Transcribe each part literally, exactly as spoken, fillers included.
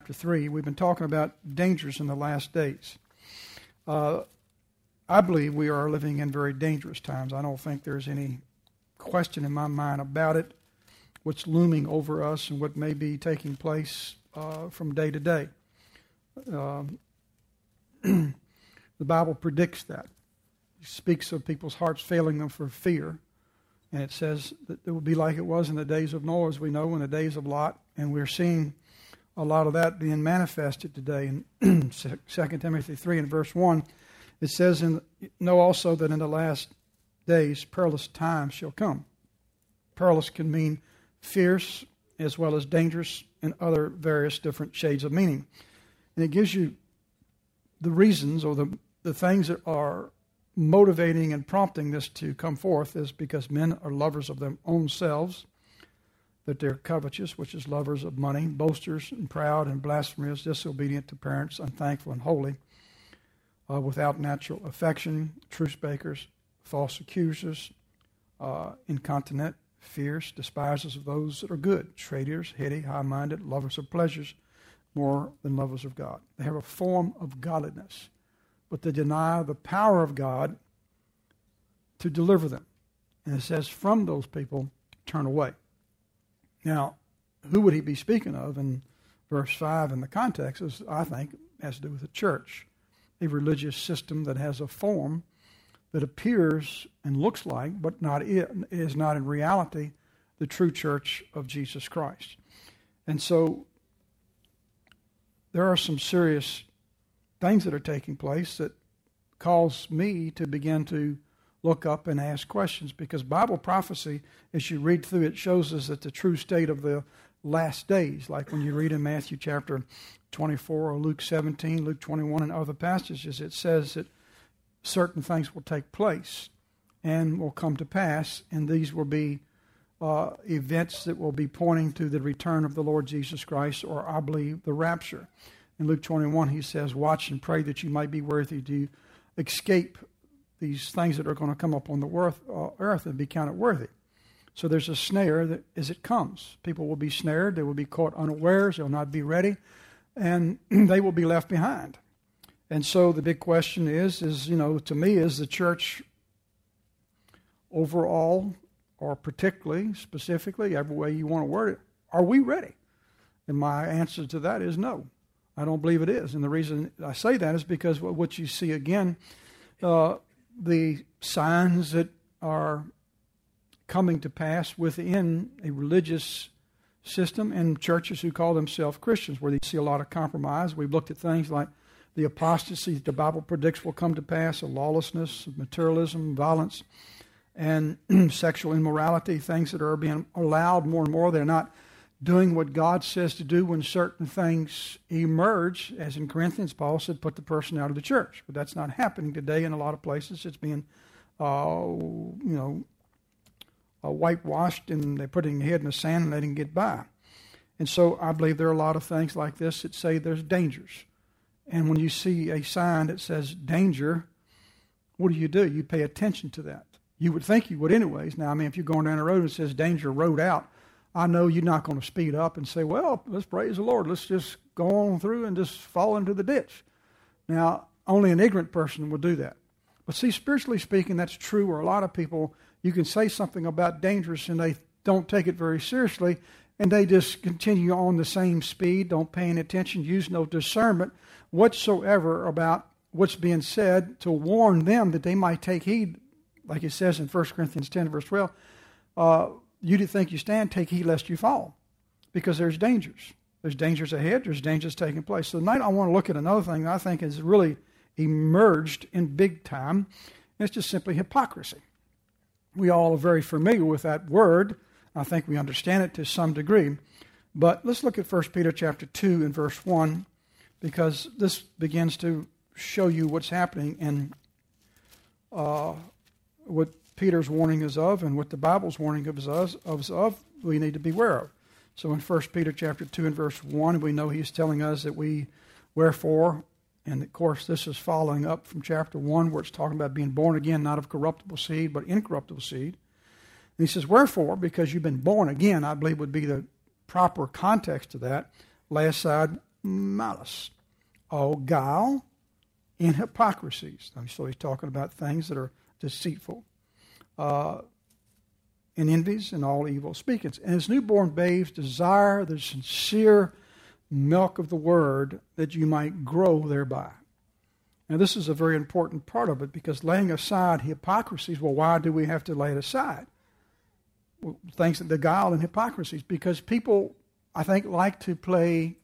three. We've been talking about dangers in the last days. Uh, I believe we are living in very dangerous times. I don't think there's any question in my mind about it, what's looming over us and what may be taking place uh, from day to day. Uh, the Bible predicts that. It speaks of people's hearts failing them for fear. And it says that it will be like it was in the days of Noah, as we know, in the days of Lot. And we're seeing a lot of that being manifested today. In Second Timothy three and verse one, it says, "And know also that in the last days perilous times shall come." Perilous can mean fierce as well as dangerous and other various different shades of meaning. And it gives you the reasons or the, the things that are motivating and prompting this to come forth is because men are lovers of their own selves, that they're covetous, which is lovers of money, boasters and proud and blasphemous, disobedient to parents, unthankful and holy, uh, without natural affection, truce breakers, false accusers, uh, incontinent, fierce, despisers of those that are good, traitors, heady, high-minded, lovers of pleasures more than lovers of God. They have a form of godliness, but they deny the power of God to deliver them. And it says, from those people, turn away. Now, who would he be speaking of in verse five in the context is, I think, has to do with the church, a religious system that has a form that appears and looks like, but not is not in reality, the true church of Jesus Christ. And so there are some serious things that are taking place that cause me to begin to look up and ask questions, because Bible prophecy, as you read through it, shows us that the true state of the last days, like when you read in Matthew chapter twenty-four or Luke seventeen, Luke twenty-one, and other passages, it says that certain things will take place and will come to pass, and these will be uh, events that will be pointing to the return of the Lord Jesus Christ, or I believe the rapture. In Luke twenty-one, he says, "Watch and pray that you might be worthy to escape these things that are going to come up on the earth and be counted worthy." So there's a snare that as it comes. People will be snared. They will be caught unawares. They'll not be ready. And they will be left behind. And so the big question is, is, you know, to me, is the church overall, or particularly, specifically, every way you want to word it, are we ready? And my answer to that is no. I don't believe it is. And the reason I say that is because what you see again, uh, the signs that are coming to pass within a religious system and churches who call themselves Christians, where you see a lot of compromise. We've looked at things like the apostasy that the Bible predicts will come to pass, of lawlessness, of materialism, violence, and sexual immorality, things that are being allowed more and more. They're not doing what God says to do when certain things emerge. As in Corinthians, Paul said, put the person out of the church. But that's not happening today in a lot of places. It's being, uh, you know, uh, whitewashed, and they're putting their head in the sand and letting it get by. And so I believe there are a lot of things like this that say there's dangers. And when you see a sign that says danger, what do you do? You pay attention to that. You would think you would anyways. Now, I mean, if you're going down the road and it says danger, road out, I know you're not going to speed up and say, well, let's praise the Lord. Let's just go on through and just fall into the ditch. Now, only an ignorant person would do that. But see, spiritually speaking, that's true, or a lot of people, you can say something about dangerous and they don't take it very seriously, and they just continue on the same speed, don't pay any attention, use no discernment whatsoever about what's being said to warn them that they might take heed. Like it says in First Corinthians ten, verse twelve, uh, you do think you stand, take heed lest you fall, because there's dangers. There's dangers ahead. There's dangers taking place. So tonight I want to look at another thing that I think has really emerged in big time. It's just simply hypocrisy. We all are very familiar with that word. I think we understand it to some degree. But let's look at First Peter chapter two and verse one, because this begins to show you what's happening and uh, what Peter's warning is of, and what the Bible's warning of us of, of we need to beware of. So in First Peter chapter two and verse one, we know he's telling us that we, wherefore, and of course this is following up from chapter one, where it's talking about being born again, not of corruptible seed, but incorruptible seed. And he says, wherefore, because you've been born again, I believe would be the proper context to that. Lay aside malice, all guile and hypocrisies. So he's talking about things that are deceitful, uh, and envies and all evil speakings. And as newborn babes desire the sincere milk of the word, that you might grow thereby. Now, this is a very important part of it, because laying aside hypocrisies, well, why do we have to lay it aside? Well, things that beguile and hypocrisies, because people, I think, like to play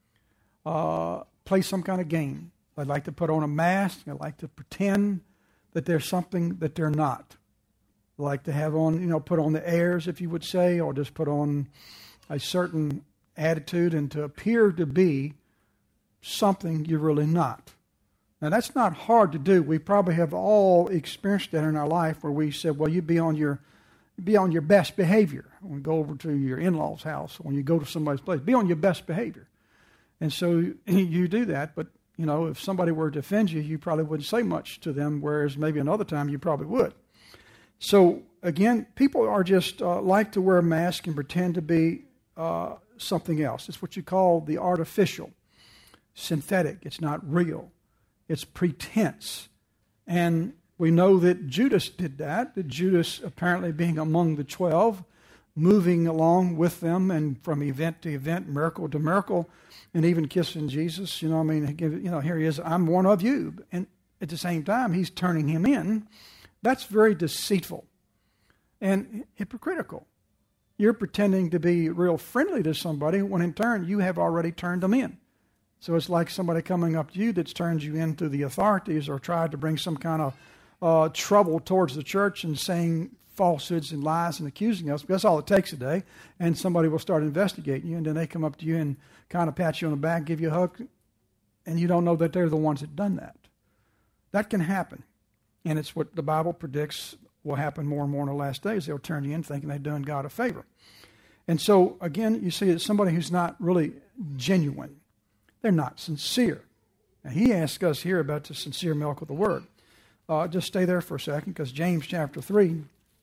uh, play some kind of game. They like to put on a mask. They like to pretend that they're something that they're not. They like to have on, you know, put on the airs, if you would say, or just put on a certain attitude and to appear to be something you're really not. Now, that's not hard to do. We probably have all experienced that in our life, where we said, well, you be on your be on your best behavior. When you go over to your in-laws' house, when you go to somebody's place, be on your best behavior. And so you do that, but, you know, if somebody were to offend you, you probably wouldn't say much to them, whereas maybe another time you probably would. So, again, people are just uh, like to wear a mask and pretend to be uh, something else. It's what you call the artificial, synthetic. It's not real. It's pretense. And we know that Judas did that, that Judas apparently being among the twelve, moving along with them and from event to event, miracle to miracle, and even kissing Jesus. You know, I mean, you know, here he is, I'm one of you. And at the same time, he's turning him in. That's very deceitful and hypocritical. You're pretending to be real friendly to somebody when in turn you have already turned them in. So it's like somebody coming up to you that's turned you into the authorities or tried to bring some kind of uh, trouble towards the church and saying falsehoods and lies and accusing us. That's all it takes a day. And somebody will start investigating you, and then they come up to you and kind of pat you on the back, give you a hug, and you don't know that they're the ones that done that. That can happen. And it's what the Bible predicts will happen more and more in the last days. They'll turn you in thinking they've done God a favor. And so, again, you see it's somebody who's not really genuine. They're not sincere. Now, he asks us here about the sincere milk of the word. Uh, just stay there for a second, because James chapter three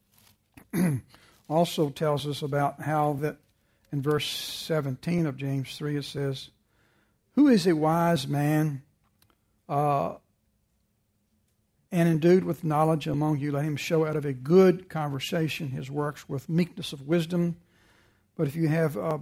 also tells us about how that in verse seventeen of James three it says, who is a wise man uh, and endued with knowledge among you? Let him show out of a good conversation his works with meekness of wisdom. But if you have uh,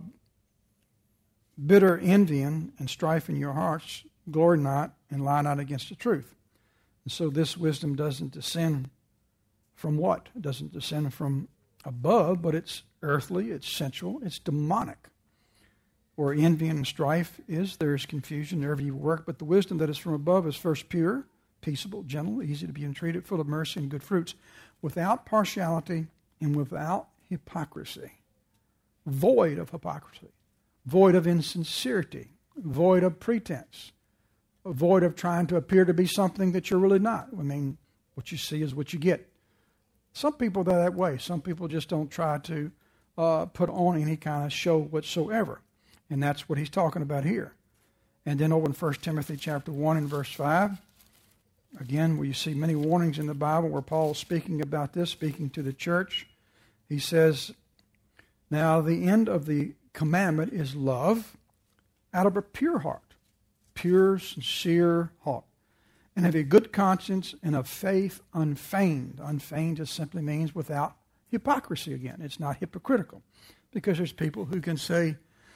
bitter envying and strife in your hearts, glory not and lie not against the truth. And so this wisdom doesn't descend from what? It doesn't descend from above, but it's earthly, it's sensual, it's demonic. Where envy and strife is, there is confusion wherever you work. But the wisdom that is from above is first pure, peaceable, gentle, easy to be entreated, full of mercy and good fruits, without partiality and without hypocrisy. Void of hypocrisy, void of insincerity, void of pretense, void of trying to appear to be something that you're really not. I mean, what you see is what you get. Some people are that way. Some people just don't try to uh, put on any kind of show whatsoever. And that's what he's talking about here. And then over in First Timothy chapter one and verse five, again, where you see many warnings in the Bible where Paul is speaking about this, speaking to the church. He says, now the end of the commandment is love out of a pure heart, pure, sincere heart, and have a good conscience and of faith unfeigned. Unfeigned just simply means without hypocrisy again. It's not hypocritical, because there's people who can say,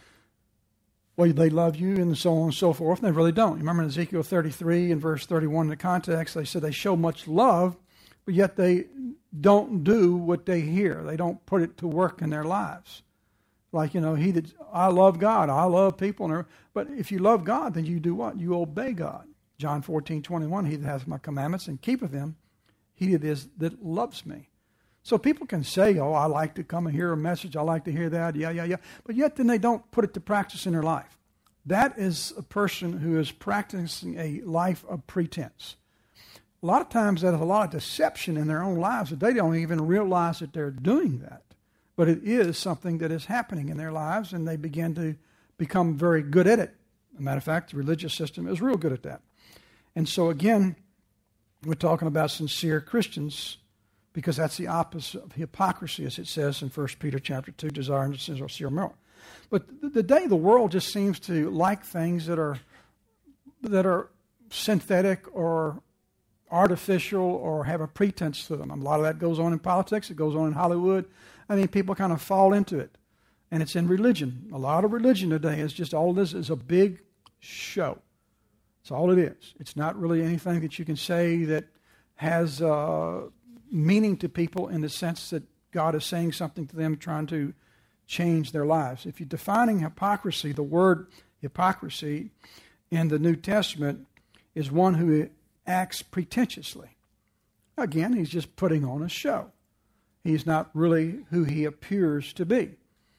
well, they love you and so on and so forth, and they really don't. You remember in Ezekiel thirty-three and verse thirty-one in the context, they said they show much love, but yet they don't do what they hear. They don't put it to work in their lives. Like, you know, he that I love God, I love people. And but if you love God, then you do what? You obey God. John fourteen twenty-one, he that has my commandments and keepeth them, he it is that loves me. So people can say, oh, I like to come and hear a message, I like to hear that, yeah, yeah, yeah. But yet then they don't put it to practice in their life. That is a person who is practicing a life of pretense. A lot of times there's a lot of deception in their own lives that they don't even realize that they're doing that. But it is something that is happening in their lives, and they begin to become very good at it. As a matter of fact, the religious system is real good at that. And so again, we're talking about sincere Christians, because that's the opposite of hypocrisy, as it says in First Peter chapter two, desiring sincere milk. But the day the world just seems to like things that are that are synthetic or artificial or have a pretense to them. A lot of that goes on in politics. It goes on in Hollywood. I mean, people kind of fall into it. And it's in religion. A lot of religion today is just all this is a big show. That's all it is. It's not really anything that you can say that has uh, meaning to people in the sense that God is saying something to them, trying to change their lives. If you're defining hypocrisy, the word hypocrisy in the New Testament is one who acts pretentiously. Again, he's just putting on a show. He's not really who he appears to be.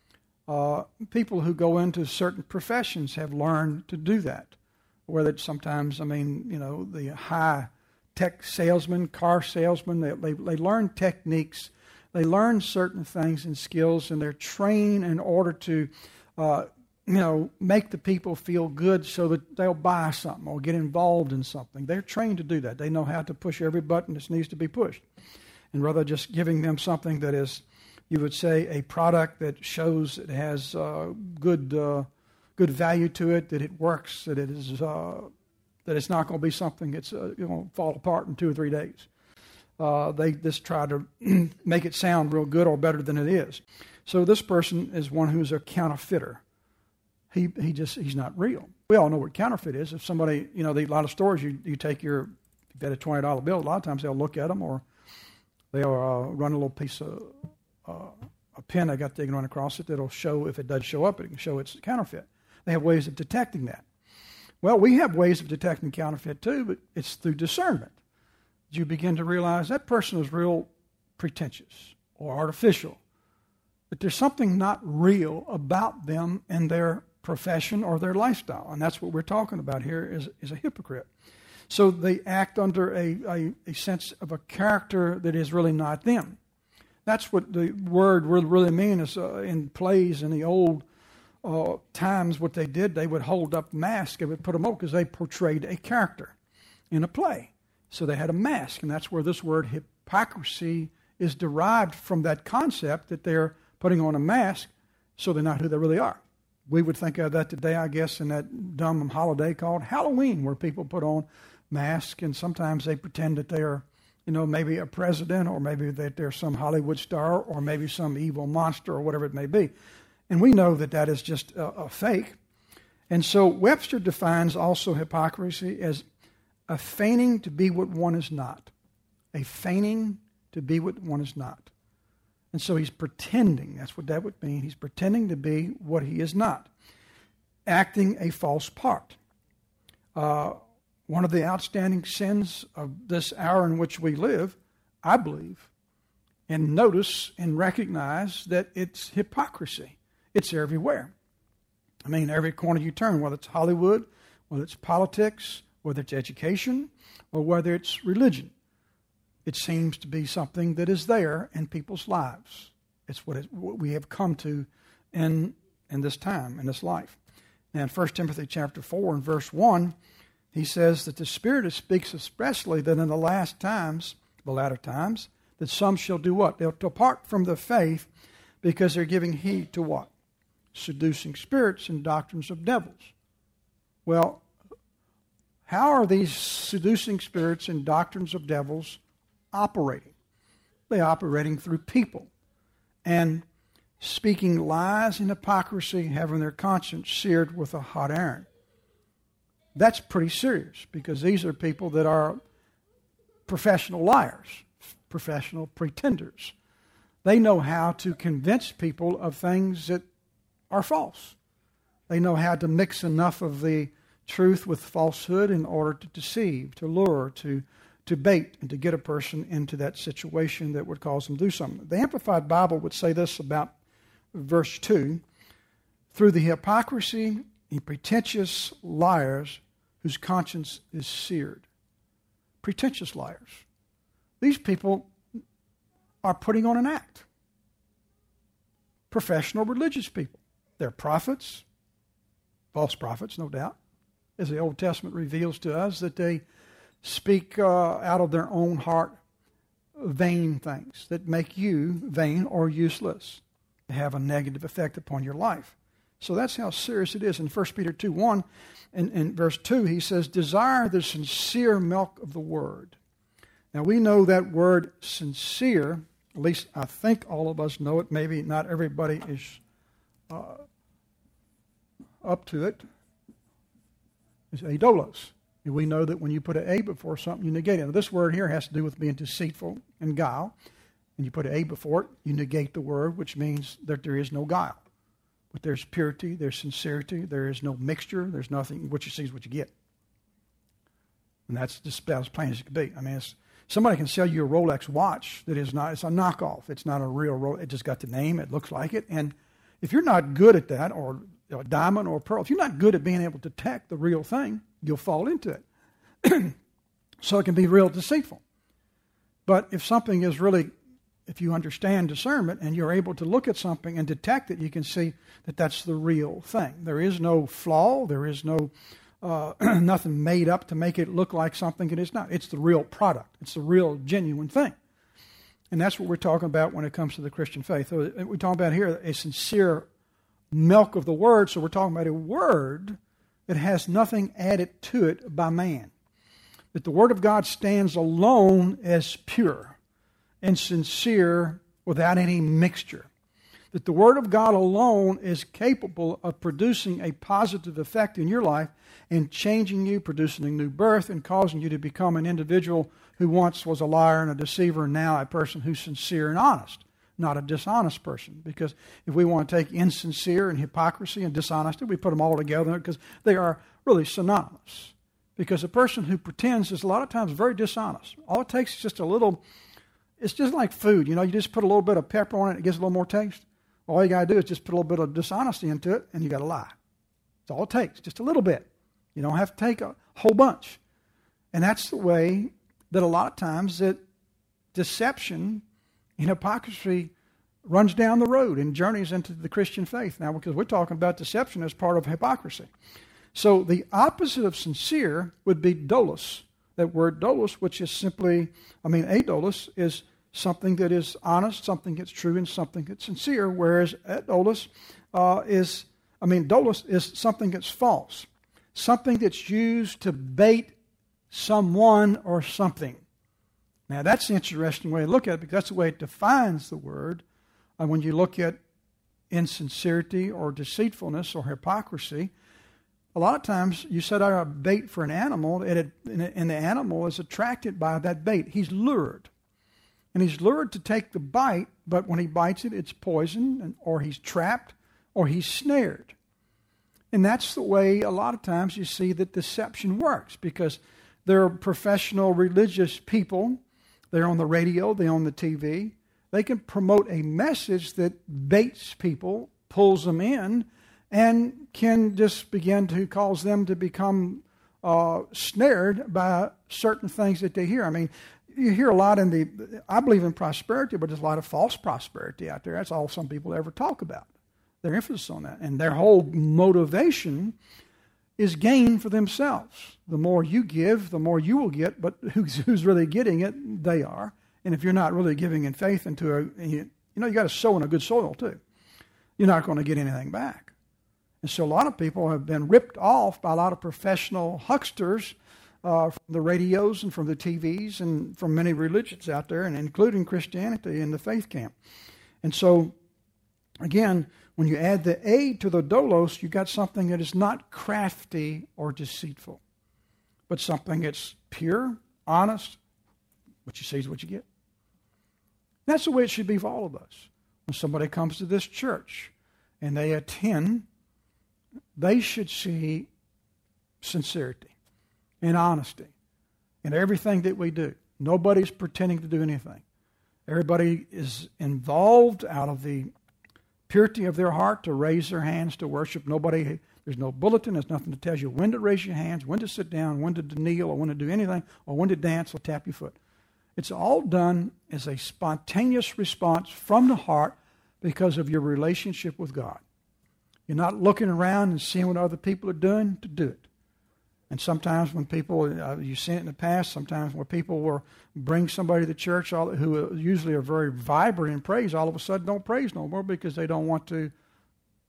Uh, people who go into certain professions have learned to do that. Whether it's sometimes, I mean, you know, the high-tech salesman, car salesman, they, they, they learn techniques. They learn certain things and skills, and they're trained in order to, uh, you know, make the people feel good so that they'll buy something or get involved in something. They're trained to do that. They know how to push every button that needs to be pushed. And rather just giving them something that is, you would say, a product that shows it has uh, good uh, good value to it, that it works, that it is uh, that it's not going to be something that's uh, going to fall apart in two or three days. Uh, they just try to make it sound real good or better than it is. So this person is one who's a counterfeiter. He he just he's not real. We all know what counterfeit is. If somebody, you know, the, a lot of stores, you you take your, if you've got a twenty dollar bill, a lot of times they'll look at them or they'll uh, run a little piece of uh, a pen I got they can run across it that'll show, if it does show up, it can show it's counterfeit. They have ways of detecting that. Well, we have ways of detecting counterfeit too, but it's through discernment. You begin to realize that person is real pretentious or artificial, that there's something not real about them and their profession or their lifestyle. And that's what we're talking about here is, is a hypocrite. So they act under a, a, a sense of a character that is really not them. That's what the word really, really means uh, in plays in the old uh, times. What they did, they would hold up masks and would put them over because they portrayed a character in a play. So they had a mask, and that's where this word hypocrisy is derived from, that concept that they're putting on a mask so they're not who they really are. We would think of that today, I guess, in that dumb holiday called Halloween, where people put on masks, and sometimes they pretend that they are, you know, maybe a president, or maybe that they're some Hollywood star, or maybe some evil monster, or whatever it may be. And we know that that is just a, a fake. And so Webster defines also hypocrisy as a feigning to be what one is not. A feigning to be what one is not. And so he's pretending. That's what that would mean. He's pretending to be what he is not. Acting a false part. Uh, one of the outstanding sins of this hour in which we live, I believe, and notice and recognize that it's hypocrisy. It's everywhere. I mean, every corner you turn, whether it's Hollywood, whether it's politics, whether it's education, or whether it's religion. It seems to be something that is there in people's lives. It's what, it, what we have come to in, in this time, in this life. Now, in First Timothy chapter four and verse one, he says that the Spirit speaks expressly that in the last times, the latter times, that some shall do what? They'll depart from the faith because they're giving heed to what? Seducing spirits and doctrines of devils. Well, how are these seducing spirits and doctrines of devils operating? They're operating through people and speaking lies and hypocrisy, having their conscience seared with a hot iron. That's pretty serious, because these are people that are professional liars, professional pretenders. They know how to convince people of things that are false. They know how to mix enough of the truth with falsehood in order to deceive, to lure, to to bait, and to get a person into that situation that would cause them to do something. The Amplified Bible would say this about verse two: through the hypocrisy and pretentious liars whose conscience is seared. Pretentious liars. These people are putting on an act. Professional religious people. They're prophets, false prophets, no doubt, as the Old Testament reveals to us, that they speak uh, out of their own heart vain things that make you vain or useless, have a negative effect upon your life. So that's how serious it is. In First Peter two one, in, in verse two, he says, desire the sincere milk of the word. Now, we know that word sincere, at least I think all of us know it. Maybe not everybody is uh, up to it. It's eidolos. And we know that when you put an A before something, you negate it. Now, this word here has to do with being deceitful and guile. And you put an A before it, you negate the word, which means that there is no guile. But there's purity, there's sincerity, there is no mixture, there's nothing. What you see is what you get. And that's just about as plain as it can be. I mean, it's, somebody can sell you a Rolex watch that is not, it's a knockoff. It's not a real Rolex. It just got the name, it looks like it. And if you're not good at that, or a diamond or a pearl, if you're not good at being able to detect the real thing, you'll fall into it. So it can be real deceitful. But if something is really, if you understand discernment and you're able to look at something and detect it, you can see that that's the real thing. There is no flaw. There is no uh, nothing made up to make it look like something it is not. It's the real product. It's the real, genuine thing. And that's what we're talking about when it comes to the Christian faith. So we're talking about here a sincere milk of the word. So we're talking about a word that has nothing added to it by man. That the word of God stands alone as pure and sincere without any mixture. That the word of God alone is capable of producing a positive effect in your life and changing you, producing a new birth, and causing you to become an individual who once was a liar and a deceiver, and now a person who's sincere and honest, not a dishonest person. Because if we want to take insincere and hypocrisy and dishonesty, we put them all together because they are really synonymous. Because a person who pretends is a lot of times very dishonest. All it takes is just a little, it's just like food. You know, you just put a little bit of pepper on it, it gets a little more taste. All you got to do is just put a little bit of dishonesty into it, and you got to lie. That's all it takes, just a little bit. You don't have to take a whole bunch. And that's the way that a lot of times that deception and hypocrisy runs down the road and journeys into the Christian faith. Now, because we're talking about deception as part of hypocrisy. So the opposite of sincere would be doulos. That word doulos, which is simply, I mean, eidolos is something that is honest, something that's true, and something that's sincere, whereas eidolos uh, is, I mean, doulos is something that's false, something that's used to bait someone or something. Now, that's an interesting way to look at it, because that's the way it defines the word. And when you look at insincerity or deceitfulness or hypocrisy, a lot of times you set out a bait for an animal, and, it, and the animal is attracted by that bait. He's lured. And he's lured to take the bite, but when he bites it, it's poison, or he's trapped, or he's snared. And that's the way a lot of times you see that deception works, because there are professional religious people. They're on the radio, they're on the T V. They can promote a message that baits people, pulls them in, and can just begin to cause them to become uh, snared by certain things that they hear. I mean, you hear a lot in the, I believe in prosperity, but there's a lot of false prosperity out there. That's all some people ever talk about. Their emphasis on that. And their whole motivation is gain for themselves. The more you give, the more you will get, but who's, who's really getting it? They are. And if you're not really giving in faith into a, you know, you got to sow in a good soil too. You're not going to get anything back. And so a lot of people have been ripped off by a lot of professional hucksters uh, from the radios and from the T Vs and from many religions out there, and including Christianity in the faith camp. And so, again, when you add the A to the doulos, you got something that is not crafty or deceitful, but something that's pure, honest. What you see is what you get. That's the way it should be for all of us. When somebody comes to this church and they attend, they should see sincerity and honesty in everything that we do. Nobody's pretending to do anything. Everybody is involved out of the purity of their heart to raise their hands to worship. Nobody, there's no bulletin, there's nothing that tells you when to raise your hands, when to sit down, when to kneel, or when to do anything, or when to dance or tap your foot. It's all done as a spontaneous response from the heart because of your relationship with God. You're not looking around and seeing what other people are doing to do it. And sometimes when people, uh, you've seen it in the past, sometimes when people will bring somebody to church all, who usually are very vibrant in praise, all of a sudden don't praise no more because they don't want to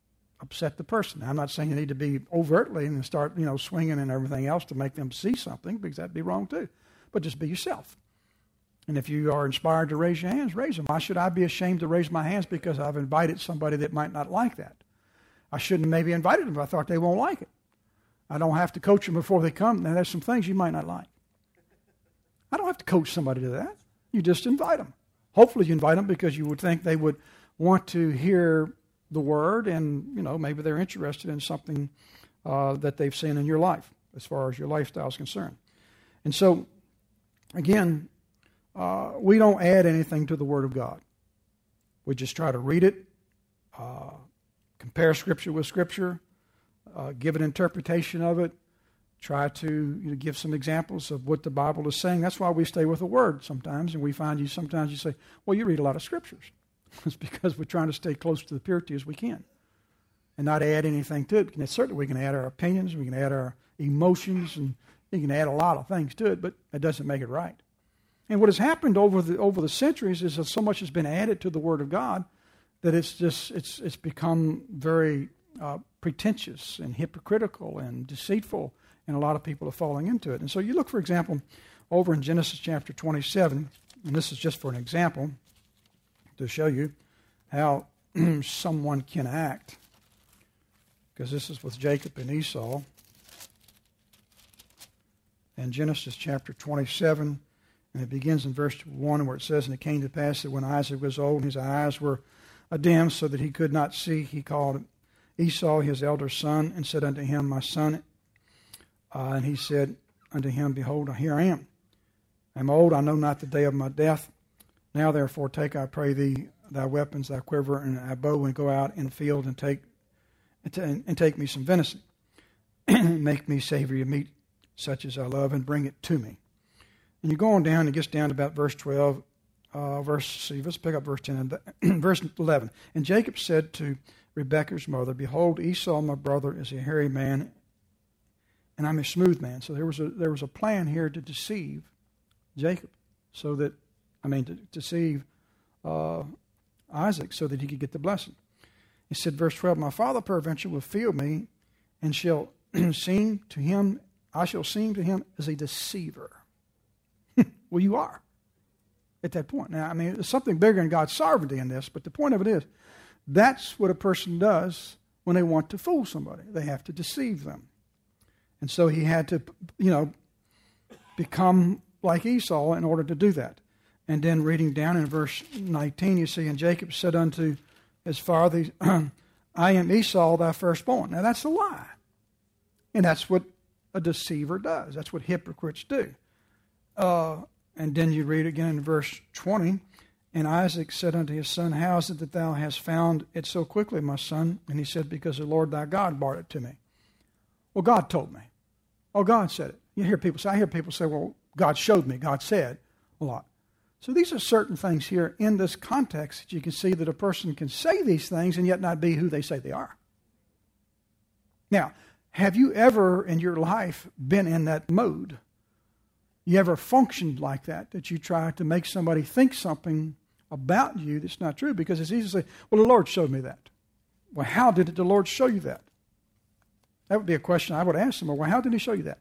upset the person. Now, I'm not saying you need to be overtly and start, you know, swinging and everything else to make them see something, because that'd be wrong too. But just be yourself. And if you are inspired to raise your hands, raise them. Why should I be ashamed to raise my hands because I've invited somebody that might not like that? I shouldn't have maybe invited them if I thought they won't like it. I don't have to coach them before they come. Now, there's some things you might not like. I don't have to coach somebody to that. You just invite them. Hopefully you invite them because you would think they would want to hear the word, and, you know, maybe they're interested in something uh, that they've seen in your life as far as your lifestyle is concerned. And so, again, uh, we don't add anything to the Word of God. We just try to read it, uh, compare Scripture with Scripture, uh, give an interpretation of it, try to, you know, give some examples of what the Bible is saying. That's why we stay with the Word sometimes, and we find you sometimes you say, well, you read a lot of Scriptures. It's because we're trying to stay close to the purity as we can and not add anything to it. And certainly we can add our opinions, we can add our emotions, and you can add a lot of things to it, but that doesn't make it right. And what has happened over the over the centuries is that so much has been added to the Word of God that it's just it's it's become very uh, pretentious and hypocritical and deceitful, and a lot of people are falling into it. And so you look, for example, over in Genesis chapter twenty-seven, and this is just for an example to show you how someone can act, because this is with Jacob and Esau. In Genesis chapter twenty-seven, and it begins in verse one, where it says, "And it came to pass that when Isaac was old, and his eyes were dim, so that he could not see, he called Esau his elder son, and said unto him, My son. Uh, and he said unto him, Behold, here I am. I am old, I know not the day of my death. Now therefore take, I pray thee, thy weapons, thy quiver, and thy bow, and go out in the field, and take and, and take me some venison, and make me savory meat, such as I love, and bring it to me." And you go on down, it gets down to about verse twelve, uh, verse, see, let's pick up verse ten, and verse eleven. "And Jacob said to Rebekah's mother, Behold, Esau my brother is a hairy man, and I'm a smooth man." So there was a there was a plan here to deceive Jacob, so that, I mean, to deceive uh, Isaac, so that he could get the blessing. He said, verse twelve, "My father peradventure will feel me, and shall seem to him, I shall seem to him as a deceiver." Well, you are at that point. Now, I mean, there's something bigger than God's sovereignty in this, but the point of it is, that's what a person does when they want to fool somebody. They have to deceive them. And so he had to, you know, become like Esau in order to do that. And then reading down in verse nineteen, you see, "And Jacob said unto his father, I am Esau, thy firstborn." Now, that's a lie. And that's what a deceiver does. That's what hypocrites do. Uh, and then you read again in verse twenty, "And Isaac said unto his son, How is it that thou hast found it so quickly, my son? And he said, Because the Lord thy God brought it to me." Well, God told me. Oh, God said it. You hear people say, I hear people say, well, God showed me, God said a lot. So these are certain things here in this context that you can see that a person can say these things and yet not be who they say they are. Now, have you ever in your life been in that mode? You ever functioned like that, that you try to make somebody think something about you that's not true? Because it's easy to say, well, the Lord showed me that. Well, how did the Lord show you that? That would be a question I would ask them. Well, how did he show you that?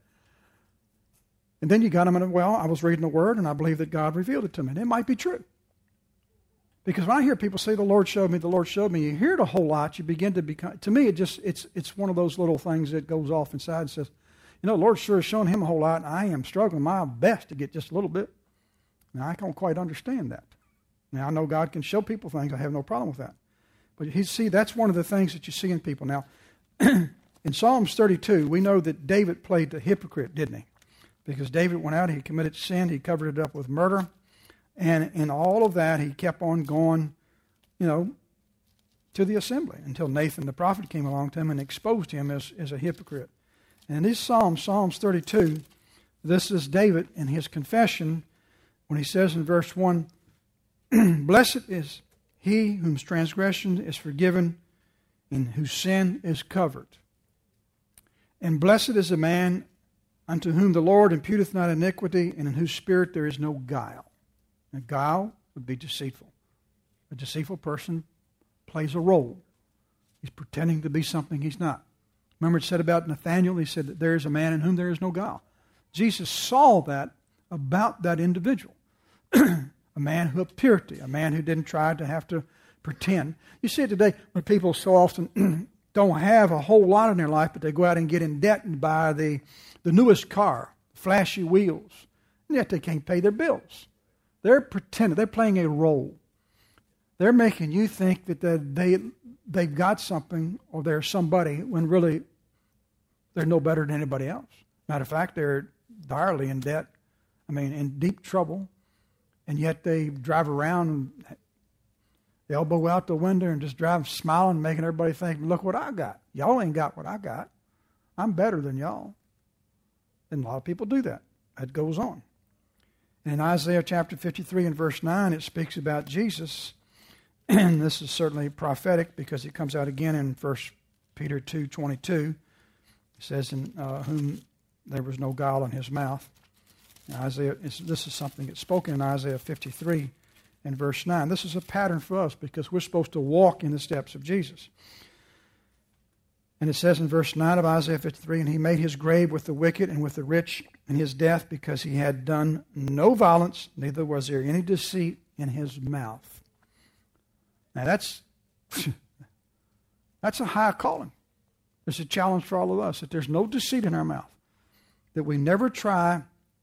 And then you got them in, well, I was reading the Word, and I believe that God revealed it to me. And it might be true. Because when I hear people say, the Lord showed me, the Lord showed me, you hear it a whole lot, you begin to become, to me, it just, it's it's one of those little things that goes off inside and says, you know, the Lord sure has shown him a whole lot, and I am struggling my best to get just a little bit. Now, I don't quite understand that. Now, I know God can show people things. I have no problem with that. But you see, that's one of the things that you see in people. Now, in Psalms thirty-two, we know that David played the hypocrite, didn't he? Because David went out, he committed sin, he covered it up with murder. And in all of that, he kept on going, you know, to the assembly until Nathan the prophet came along to him and exposed him as, as a hypocrite. And in this psalm, Psalms thirty-two, this is David in his confession when he says in verse one, "Blessed is he whose transgression is forgiven and whose sin is covered. And blessed is the man unto whom the Lord imputeth not iniquity, and in whose spirit there is no guile." Now, guile would be deceitful. A deceitful person plays a role He's pretending to be something he's not. Remember it said about Nathanael, he said that there is a man in whom there is no guile. Jesus saw that about that individual. A man who of purity, a man who didn't try to have to pretend. You see it today when people so often don't have a whole lot in their life, but they go out and get in debt and buy the, the newest car, flashy wheels, and yet they can't pay their bills. They're pretending, they're playing a role. They're making you think that they, they've got something or they're somebody when really they're no better than anybody else. Matter of fact, they're direly in debt, I mean, in deep trouble, and yet they drive around and elbow out the window and just drive smiling, making everybody think, look what I got. Y'all ain't got what I got. I'm better than y'all. And a lot of people do that. That goes on. And in Isaiah chapter fifty-three and verse nine, it speaks about Jesus. And this is certainly prophetic because it comes out again in First Peter two twenty-two. It says, in uh, whom there was no guile in his mouth. And Isaiah, this is something that's spoken in Isaiah fifty-three and verse nine. This is a pattern for us because we're supposed to walk in the steps of Jesus. And it says in verse nine of Isaiah fifty-three, and he made his grave with the wicked and with the rich in his death because he had done no violence, neither was there any deceit in his mouth. Now that's, that's a high calling. It's a challenge for all of us that there's no deceit in our mouth, that we never try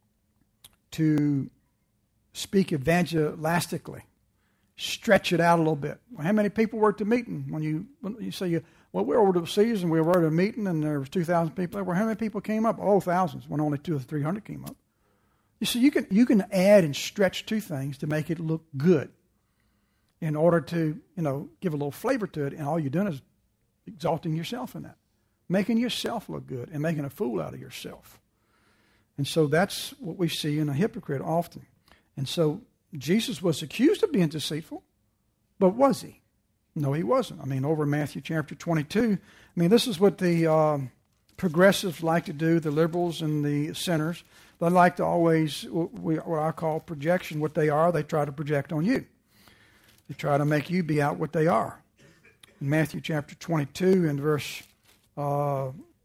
to speak evangelistically, stretch it out a little bit. Well, how many people were at the meeting? When you when you say, you, well, we were overseas and we were at a meeting and there was two thousand people there. Well, how many people came up? Oh, thousands, when only two or three hundred came up. You see, you can, you can add and stretch two things to make it look good in order to, you know, give a little flavor to it, and all you're doing is exalting yourself in that, making yourself look good and making a fool out of yourself. And so that's what we see in a hypocrite often. And so Jesus was accused of being deceitful, but was he? No, he wasn't. I mean, over in Matthew chapter twenty-two, I mean, this is what the uh, progressives like to do, the liberals and the sinners. They like to always, what I call projection, what they are, they try to project on you. They try to make you be out what they are. In Matthew chapter twenty-two and verse uh,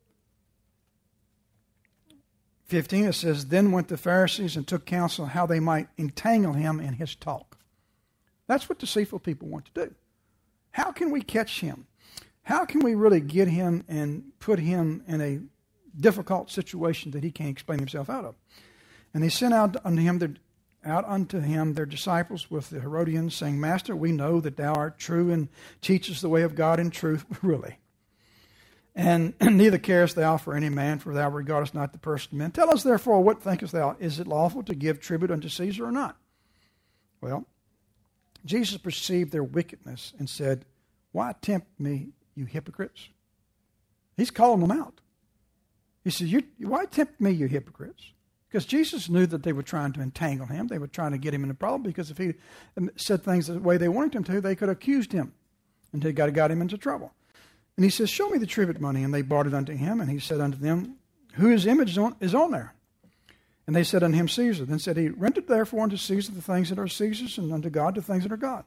fifteen, it says, then went the Pharisees and took counsel how they might entangle him in his talk. That's what deceitful people want to do. How can we catch him? How can we really get him and put him in a difficult situation that he can't explain himself out of? And they sent out unto him their, out unto him their disciples with the Herodians, saying, Master, we know that thou art true and teachest the way of God in truth. Really. And neither carest thou for any man, for thou regardest not the person of men. Tell us therefore, what thinkest thou? Is it lawful to give tribute unto Caesar or not? Well, Jesus perceived their wickedness and said, why tempt me, you hypocrites? He's calling them out. He said, you, why tempt me, you hypocrites? Because Jesus knew that they were trying to entangle him. They were trying to get him in a problem, because if he said things the way they wanted him to, they could have accused him and they got, got him into trouble. And he says, show me the tribute money. And they brought it unto him. And he said unto them, whose image is on, is on there? And they said unto him, Caesar. Then said he, render therefore unto Caesar the things that are Caesar's, and unto God the things that are God.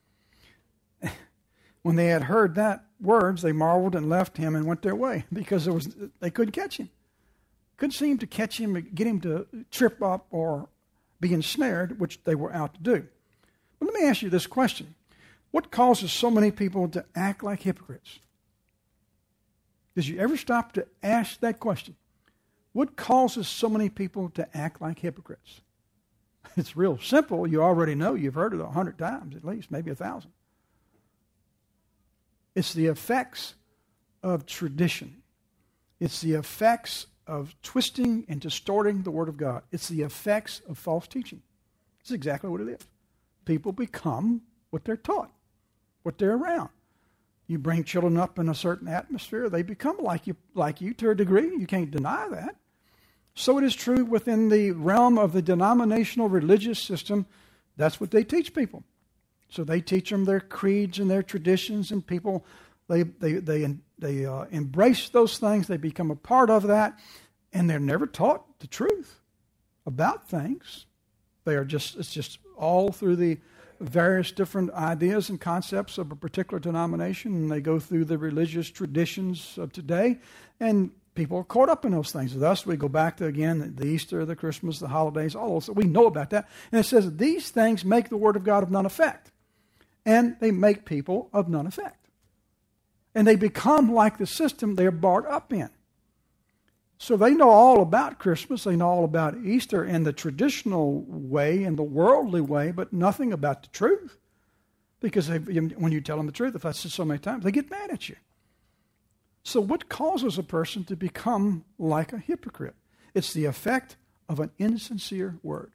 When they had heard that words, they marveled and left him and went their way, because there was, they couldn't catch him. Couldn't seem to catch him, get him to trip up or be ensnared, which they were out to do. But let me ask you this question. What causes so many people to act like hypocrites? Did you ever stop to ask that question? What causes so many people to act like hypocrites? It's real simple. You already know. You've heard it a hundred times at least, maybe a thousand. It's the effects of tradition. It's the effects of twisting and distorting the Word of God. It's the effects of false teaching. It's exactly what it is. People become what they're taught, what they're around. You bring children up in a certain atmosphere, they become like you, like you to a degree. You can't deny that. So it is true within the realm of the denominational religious system. That's what they teach people. So they teach them their creeds and their traditions, and people, they they they they uh, embrace those things. They become a part of that, and they're never taught the truth about things. They are just it's just all through the various different ideas and concepts of a particular denomination, and they go through the religious traditions of today, and people are caught up in those things. Thus, we go back to, again, the Easter, the Christmas, the holidays, all those. We know about that. And it says that these things make the Word of God of none effect. And they make people of none effect. And they become like the system they're brought up in. So they know all about Christmas, they know all about Easter in the traditional way, in the worldly way, but nothing about the truth. Because they, when you tell them the truth, if I said so many times, they get mad at you. So what causes a person to become like a hypocrite? It's the effect of an insincere word.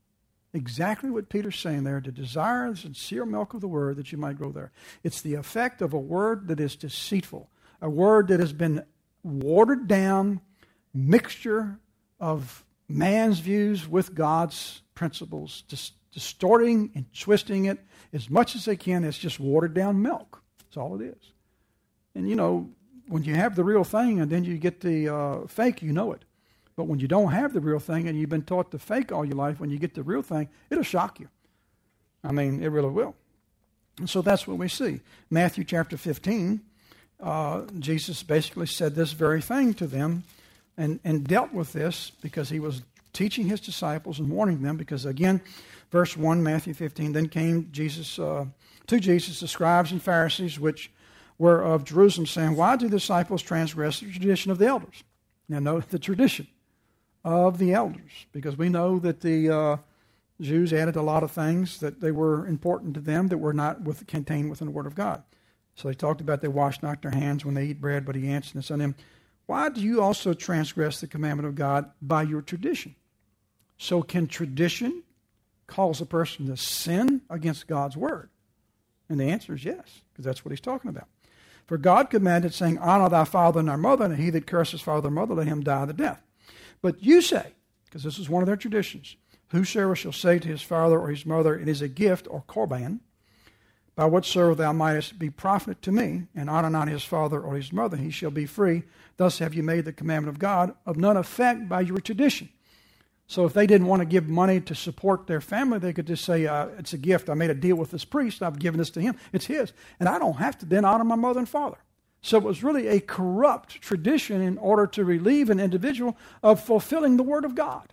Exactly what Peter's saying there, to desire the sincere milk of the word that you might grow there. It's the effect of a word that is deceitful, a word that has been watered down, mixture of man's views with God's principles, dis- distorting and twisting it as much as they can. It's just watered down milk. That's all it is. And you know, when you have the real thing and then you get the uh, fake, you know it. But when you don't have the real thing and you've been taught to fake all your life, when you get the real thing, it'll shock you. I mean, it really will. And so that's what we see. Matthew chapter fifteen, uh, Jesus basically said this very thing to them and, and dealt with this because he was teaching his disciples and warning them because, again, verse one, Matthew fifteen, then came Jesus uh, to Jesus, the scribes and Pharisees, which were of Jerusalem, saying, why do the disciples transgress the tradition of the elders? Now note the tradition of the elders, because we know that the uh, Jews added a lot of things that they were important to them that were not with, contained within the Word of God. So they talked about they wash not their hands when they eat bread, but he answered and said to them, why do you also transgress the commandment of God by your tradition? So can tradition cause a person to sin against God's Word? And the answer is yes, because that's what he's talking about. For God commanded, saying, honor thy father and thy mother, and he that curses father or mother, let him die the death. But you say, because this is one of their traditions, whosoever shall say to his father or his mother, it is a gift or korban, by whatsoever thou mightest be profit to me, and honor not his father or his mother, he shall be free. Thus have you made the commandment of God of none effect by your tradition. So if they didn't want to give money to support their family, they could just say, uh, it's a gift. I made a deal with this priest. I've given this to him. It's his. And I don't have to then honor my mother and father. So it was really a corrupt tradition in order to relieve an individual of fulfilling the Word of God.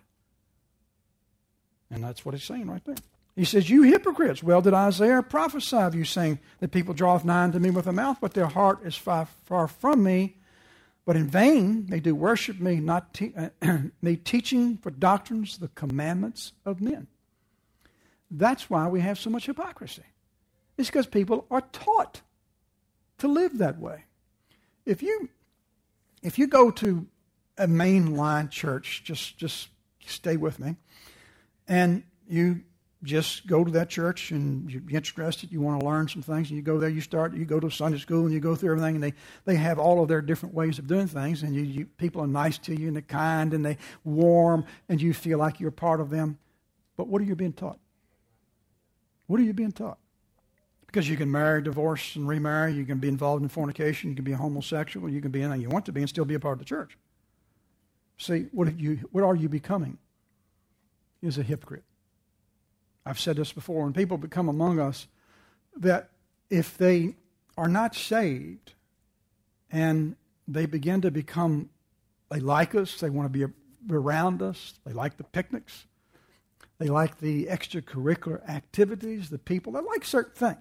And that's what he's saying right there. He says, you hypocrites, well did Isaiah prophesy of you, saying that people draweth nigh unto me with a mouth, but their heart is far, far from me. But in vain they do worship me, not te- uh, me teaching for doctrines the commandments of men. That's why we have so much hypocrisy. It's because people are taught to live that way. If you if you go to a mainline church, just just stay with me, and you just go to that church and you're interested, you want to learn some things, and you go there, you start, you go to Sunday school and you go through everything, and they, they have all of their different ways of doing things, and you, you people are nice to you and they're kind and they warm, and you feel like you're part of them. But what are you being taught? What are you being taught? Because you can marry, divorce, and remarry, you can be involved in fornication, you can be a homosexual, you can be anything you want to be and still be a part of the church. See, what have you what are you becoming is a hypocrite. I've said this before, when people become among us, that if they are not saved and they begin to become, they like us, they want to be around us, they like the picnics, they like the extracurricular activities, the people, they like certain things.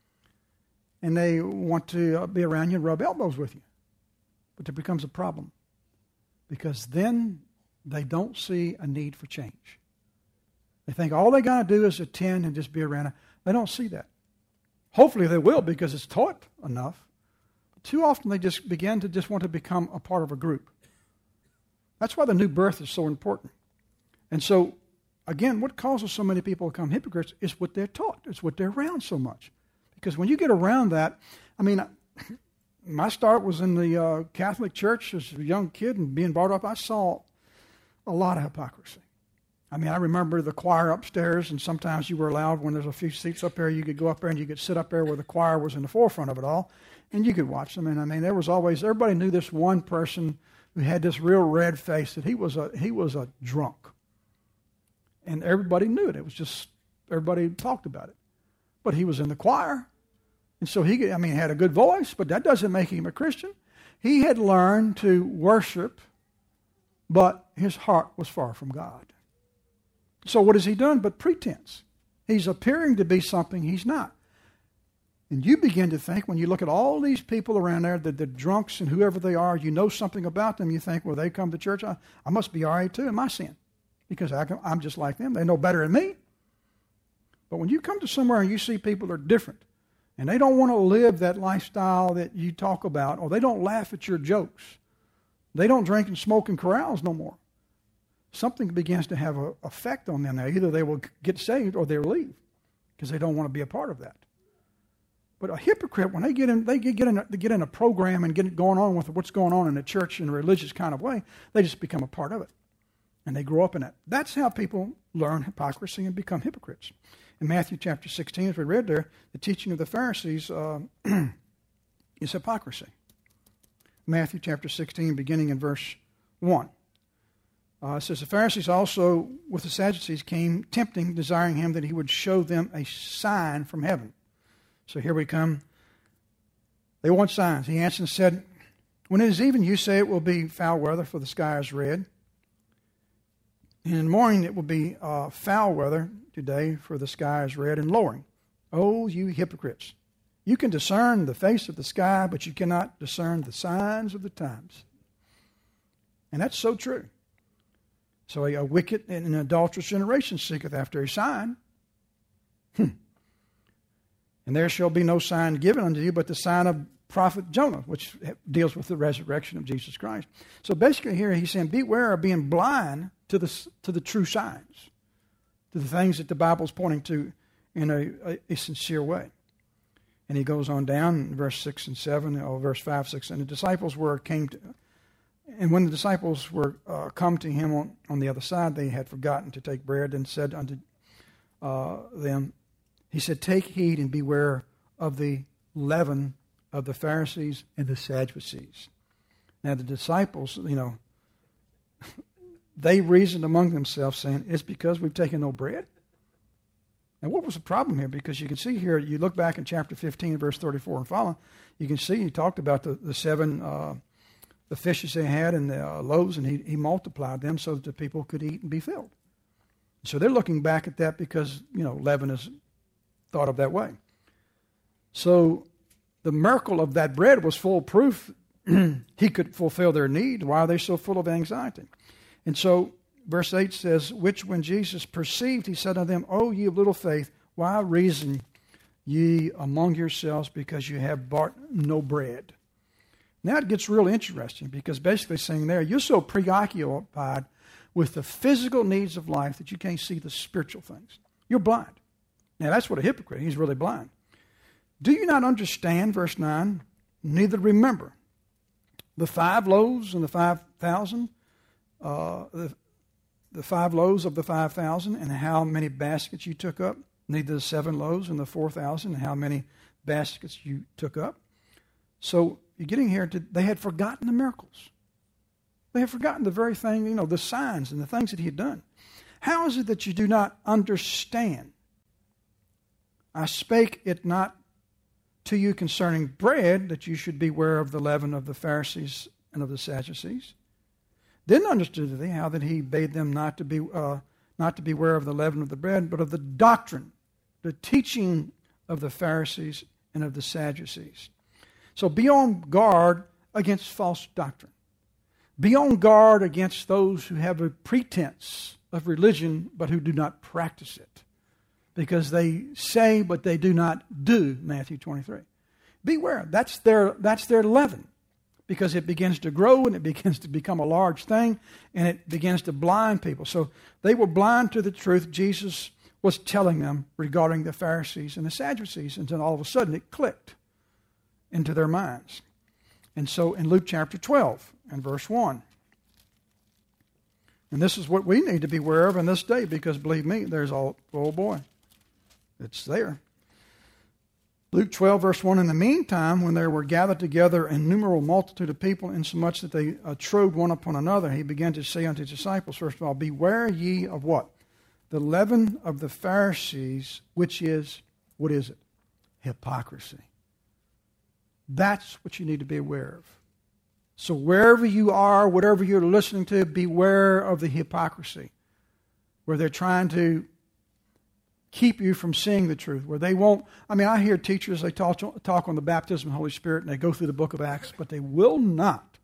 And they want to be around you and rub elbows with you. But there becomes a problem, because then they don't see a need for change. They think all they got to do is attend and just be around it. They don't see that. Hopefully they will, because it's taught enough. But too often they just begin to just want to become a part of a group. That's why the new birth is so important. And so, again, what causes so many people to become hypocrites is what they're taught. It's what they're around so much. Because when you get around that, I mean, my start was in the uh, Catholic Church as a young kid and being brought up. I saw a lot of hypocrisy. I mean, I remember the choir upstairs, and sometimes you were allowed, when there's a few seats up there, you could go up there and you could sit up there where the choir was in the forefront of it all, and you could watch them. And I mean, there was always, everybody knew this one person who had this real red face, that he was a he was a drunk. And everybody knew it. It was just, everybody talked about it. but he was in the choir. And so he, I mean, had a good voice, but that doesn't make him a Christian. He had learned to worship, but his heart was far from God. So what has he done but pretense? He's appearing to be something he's not. And you begin to think, when you look at all these people around there, the, the drunks and whoever they are, you know something about them, you think, well, they come to church, I, I must be all right too in my sin, because I can, I'm just like them. They know better than me. But when you come to somewhere and you see people that are different, and they don't want to live that lifestyle that you talk about, or they don't laugh at your jokes, they don't drink and smoke in corrals no more, something begins to have an effect on them. Now, either they will get saved or they'll leave because they don't want to be a part of that. But a hypocrite, when they get in, they get in, a, they get in a program and get it going on with what's going on in the church in a religious kind of way, they just become a part of it. And they grow up in it. That's how people learn hypocrisy and become hypocrites. In Matthew chapter sixteen, as we read there, the teaching of the Pharisees uh, is hypocrisy. Matthew chapter sixteen, beginning in verse one. Uh, it says, the Pharisees also with the Sadducees came tempting, desiring him that he would show them a sign from heaven. So here we come. They want signs. He answered and said, when it is even, you say it will be foul weather, for the sky is red. And in the morning it will be uh, foul weather today, for the sky is red and lowering. Oh, you hypocrites! You can discern the face of the sky, but you cannot discern the signs of the times. And that's so true. So a, a wicked and an adulterous generation seeketh after a sign. Hmm. And there shall be no sign given unto you but the sign of prophet Jonah, which deals with the resurrection of Jesus Christ. So basically here he's saying, beware of being blind to the, to the true signs, to the things that the Bible is pointing to in a, a, a sincere way. And he goes on down in verse six and seven, or verse five, six, and the disciples were came to, and when the disciples were uh, come to him on, on the other side, they had forgotten to take bread, and said unto uh, them, he said, take heed and beware of the leaven of the Pharisees and the Sadducees. Now the disciples, you know, they reasoned among themselves, saying, it's because we've taken no bread. Now what was the problem here? Because you can see here, you look back in chapter fifteen, verse thirty-four and following, you can see he talked about the, the seven uh, the fishes they had and the uh, loaves, and he, he multiplied them so that the people could eat and be filled. So they're looking back at that because, you know, leaven is thought of that way. So the miracle of that bread was full proof he could fulfill their need. Why are they so full of anxiety? And so verse eight says, which when Jesus perceived, he said unto them, O ye of little faith, why reason ye among yourselves, because you have bought no bread? Now it gets real interesting, because basically saying there, you're so preoccupied with the physical needs of life that you can't see the spiritual things. You're blind. Now that's what a hypocrite, he's really blind. Do you not understand, verse nine, neither remember the five loaves and the five thousand, uh, the, the five loaves of the five thousand, and how many baskets you took up? Neither the seven loaves and the four thousand, and how many baskets you took up? So you're getting here to, they had forgotten the miracles. They had forgotten the very thing, you know, the signs and the things that he had done. How is it that you do not understand? I spake it not to you concerning bread, that you should beware of the leaven of the Pharisees and of the Sadducees. Then understood they how that he bade them not to be uh, not to beware of the leaven of the bread, but of the doctrine, the teaching of the Pharisees and of the Sadducees. So be on guard against false doctrine. Be on guard against those who have a pretense of religion but who do not practice it. Because they say but they do not do, Matthew twenty-three. Beware, that's their, that's their leaven. Because it begins to grow and it begins to become a large thing and it begins to blind people. So they were blind to the truth Jesus was telling them regarding the Pharisees and the Sadducees, and then all of a sudden it clicked into their minds. And so in Luke chapter twelve and verse one, and this is what we need to be aware of in this day, because believe me, there's all, oh boy, it's there. Luke twelve, verse one, in the meantime, when there were gathered together an innumerable multitude of people, insomuch that they uh, trode one upon another, he began to say unto his disciples, first of all, beware ye of what? The leaven of the Pharisees, which is What is it? Hypocrisy. That's what you need to be aware of. So wherever you are, whatever you're listening to, beware of the hypocrisy, where they're trying to keep you from seeing the truth, where they won't. I mean, I hear teachers, they talk, talk on the baptism of the Holy Spirit, and they go through the book of Acts, but they will not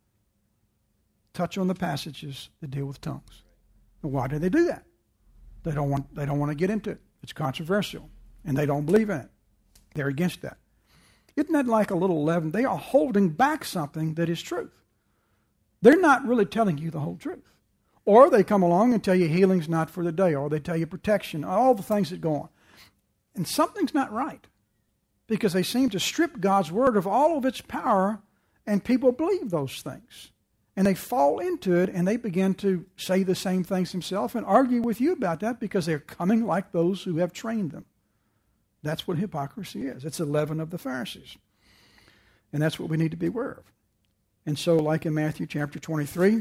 touch on the passages that deal with tongues. And why do they do that? They don't want, they don't want to get into it. It's controversial, and they don't believe in it. They're against that. Isn't that like a little leaven? They are holding back something that is truth. They're not really telling you the whole truth. Or they come along and tell you healing's not for the day, or they tell you protection, all the things that go on. And something's not right, because they seem to strip God's word of all of its power, and people believe those things. And they fall into it, and they begin to say the same things themselves and argue with you about that because they're coming like those who have trained them. That's what hypocrisy is. It's the leaven of the Pharisees. And that's what we need to be aware of. And so, like in Matthew chapter twenty-three,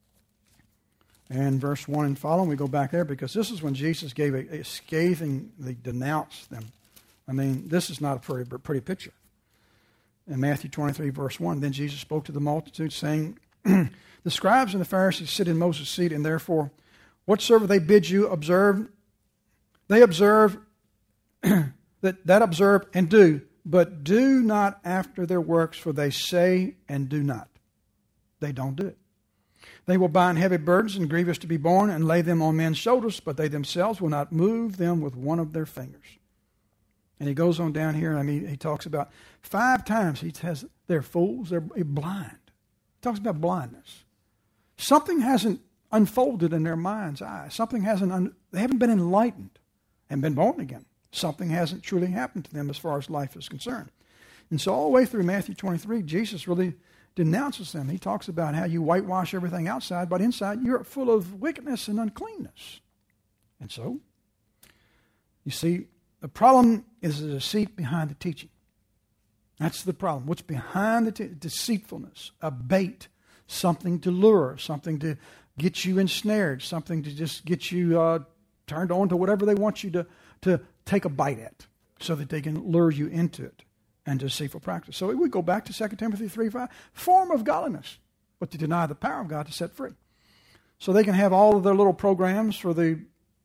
and verse one and following, we go back there because this is when Jesus gave a, a scathingly denounced them. I mean, this is not a pretty, pretty picture. In Matthew twenty-three, verse one, then Jesus spoke to the multitude, saying, the scribes and the Pharisees sit in Moses' seat, and therefore, whatsoever they bid you observe, they observe, that, that observe and do, but do not after their works, for they say and do not. They don't do it. They will bind heavy burdens and grievous to be borne and lay them on men's shoulders, but they themselves will not move them with one of their fingers. And he goes on down here, and I mean, he talks about five times he says they're fools, they're blind. He talks about blindness. Something hasn't unfolded in their mind's eye. Something hasn't, un- they haven't been enlightened and been born again. Something hasn't truly happened to them as far as life is concerned. And so all the way through Matthew twenty-three, Jesus really denounces them. He talks about how you whitewash everything outside, but inside you're full of wickedness and uncleanness. And so, you see, the problem is the deceit behind the teaching. That's the problem. What's behind the te- deceitfulness? A bait, something to lure, something to get you ensnared, something to just get you uh, turned on to whatever they want you to, to take a bite at so that they can lure you into it and deceitful practice. So we go back to Second Timothy three five, form of godliness, but to deny the power of God to set free. So they can have all of their little programs for the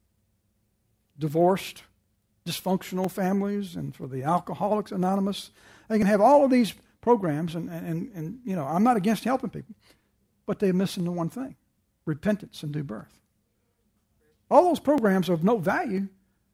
divorced, dysfunctional families and for the Alcoholics Anonymous. They can have all of these programs, and, and, and you know, I'm not against helping people, but they're missing the one thing, repentance and new birth. All those programs are of no value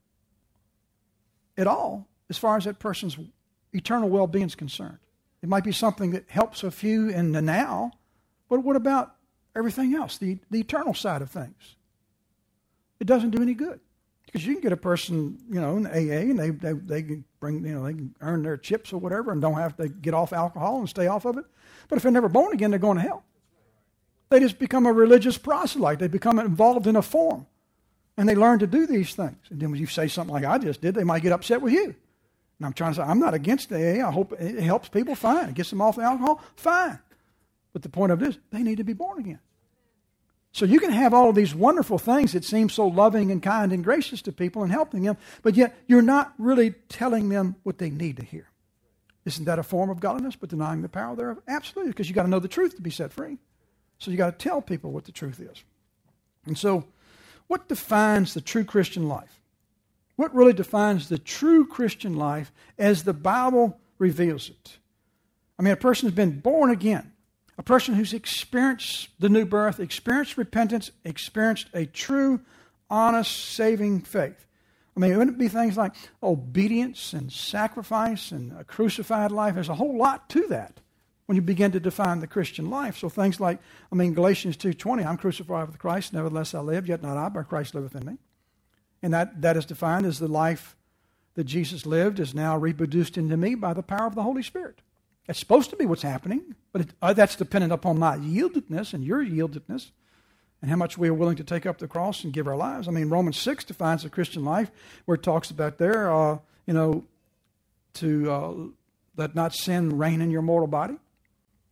at all as far as that person's eternal well-being is concerned. It might be something that helps a few in the now, but what about everything else, the, the eternal side of things? It doesn't do any good. Because you can get a person, you know, in A A, and they, they, they can bring, you know, they can earn their chips or whatever and don't have to get off alcohol and stay off of it. But if they're never born again, they're going to hell. They just become a religious proselyte. They become involved in a form. And they learn to do these things. And then when you say something like I just did, they might get upset with you. And I'm trying to say, I'm not against A A. I hope it helps people. Fine. It gets them off the alcohol. Fine. But the point of it is, they need to be born again. So you can have all of these wonderful things that seem so loving and kind and gracious to people and helping them, but yet you're not really telling them what they need to hear. Isn't that a form of godliness, but denying the power thereof? Absolutely, because you got to know the truth to be set free. So you got to tell people what the truth is. And so, what defines the true Christian life? What really defines the true Christian life as the Bible reveals it? I mean, a person has been born again. A person who's experienced the new birth, experienced repentance, experienced a true, honest, saving faith. I mean, wouldn't it be things like obedience and sacrifice and a crucified life? There's a whole lot to that when you begin to define the Christian life. So things like, I mean, Galatians two twenty, I'm crucified with Christ, nevertheless I live, yet not I, but Christ liveth in me. And that, that is defined as the life that Jesus lived is now reproduced into me by the power of the Holy Spirit. It's supposed to be what's happening, but it, uh, that's dependent upon my yieldedness and your yieldedness and how much we are willing to take up the cross and give our lives. I mean, Romans six defines the Christian life where it talks about there, uh, you know, to uh, let not sin reign in your mortal body.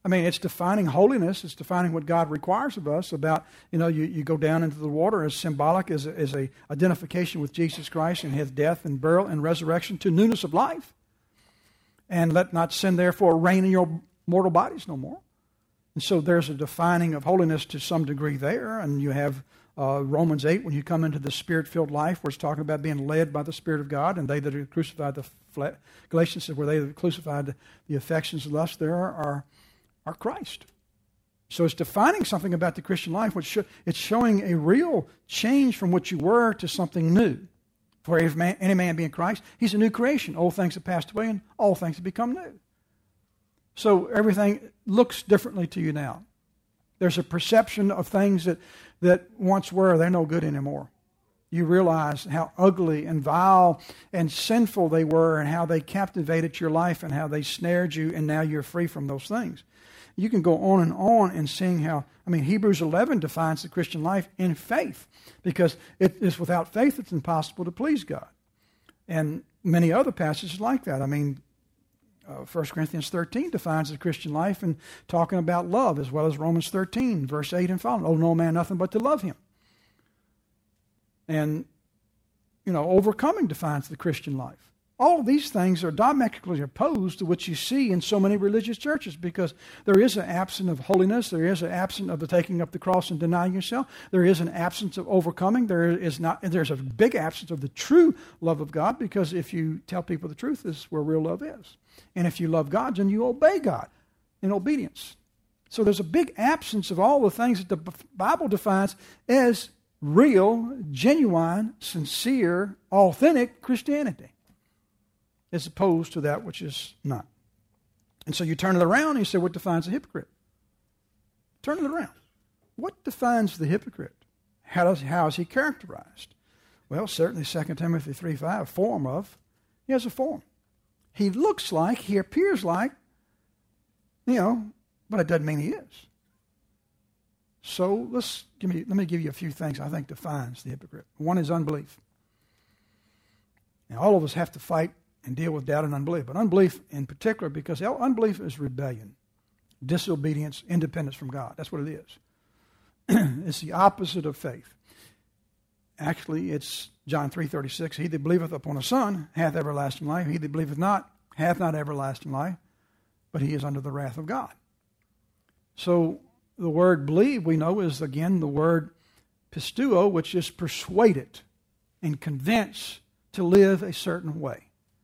I mean, it's defining holiness. It's defining what God requires of us about, you know, you, you go down into the water as symbolic, as a, as a identification with Jesus Christ and his death and burial and resurrection to newness of life. And let not sin therefore reign in your mortal bodies no more. And so there's a defining of holiness to some degree there. And you have uh, Romans eight, when you come into the Spirit-filled life, where it's talking about being led by the Spirit of God, and they that are crucified the flesh. Galatians says, where they that crucified the, the affections and lusts there are, are, are Christ. So it's defining something about the Christian life, which sh- it's showing a real change from what you were to something new. For if man, any man be in Christ, he's a new creation. Old things have passed away, and all things have become new. So everything looks differently to you now. There's a perception of things that, that once were, they're no good anymore. You realize how ugly and vile and sinful they were, and how they captivated your life, and how they snared you, and now you're free from those things. You can go on and on in seeing how, I mean, Hebrews eleven defines the Christian life in faith, because it is without faith it's impossible to please God. And many other passages like that. I mean, uh, First Corinthians thirteen defines the Christian life and talking about love, as well as Romans thirteen, verse eight and following. Oh, no man nothing but to love him. And, you know, overcoming defines the Christian life. All of these things are diametrically opposed to what you see in so many religious churches, because there is an absence of holiness, there is an absence of the taking up the cross and denying yourself, there is an absence of overcoming, there is not. There's a big absence of the true love of God, because if you tell people the truth, this is where real love is. And if you love God, then you obey God in obedience. So there's a big absence of all the things that the Bible defines as real, genuine, sincere, authentic Christianity, as opposed to that which is not. And so you turn it around and you say, what defines a hypocrite? Turn it around. What defines the hypocrite? How, does, how is he characterized? Well, certainly Second Timothy three five, form of, he has a form. He looks like, he appears like, you know, but it doesn't mean he is. So let's give me, let me give you a few things I think defines the hypocrite. One is unbelief. Now, all of us have to fight and deal with doubt and unbelief, but unbelief in particular, because unbelief is rebellion, disobedience, independence from God. That's what it is. It's the opposite of faith. Actually, it's John three thirty-six, he that believeth upon the Son hath everlasting life. He that believeth not hath not everlasting life, but he is under the wrath of God. So the word believe, we know, is again the word pisteuo, which is persuaded and convinced to live a certain way.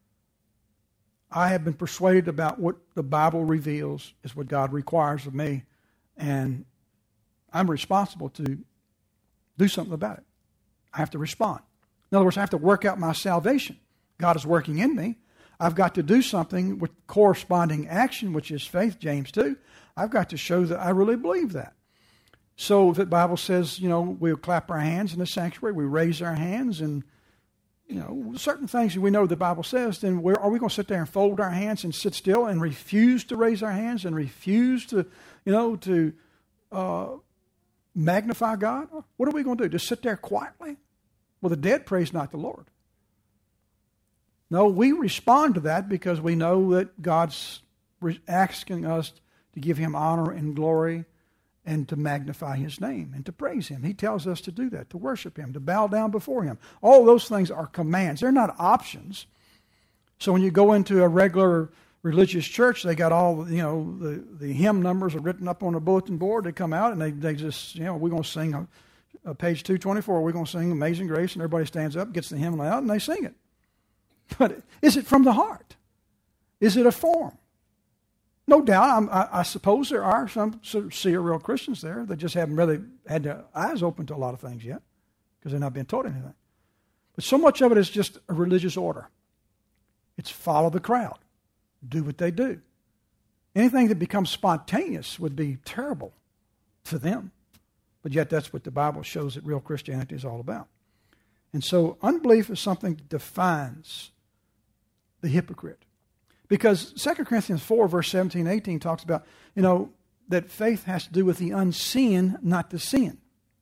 I have been persuaded about what the Bible reveals is what God requires of me, and I'm responsible to do something about it. I have to respond. In other words, I have to work out my salvation. God is working in me. I've got to do something with corresponding action, which is faith, James two. I've got to show that I really believe that. So if the Bible says, you know, we'll clap our hands in the sanctuary, we raise our hands, and you know, certain things we know the Bible says, then we're, are we going to sit there and fold our hands and sit still and refuse to raise our hands and refuse to, you know, to uh, magnify God? What are we going to do? Just sit there quietly? Well, the dead praise not the Lord. No, we respond to that because we know that God's asking us to give him honor and glory and to magnify his name and to praise him. He tells us to do that, to worship him, to bow down before him. All those things are commands. They're not options. So when you go into a regular religious church, they got all, you know, the, the hymn numbers are written up on a bulletin board. They come out and they, they just, you know, we're going to sing a, a page two twenty-four. We're going to sing Amazing Grace, and everybody stands up, gets the hymn out, and they sing it. But is it from the heart? Is it a form? No doubt, I'm, I, I suppose there are some sincere real Christians there that just haven't really had their eyes open to a lot of things yet because they're not being taught anything. But so much of it is just a religious order. It's follow the crowd. Do what they do. Anything that becomes spontaneous would be terrible to them. But yet that's what the Bible shows that real Christianity is all about. And so unbelief is something that defines the hypocrite. Because Second Corinthians four, verse seventeen, eighteen talks about, you know, that faith has to do with the unseen, not the seen.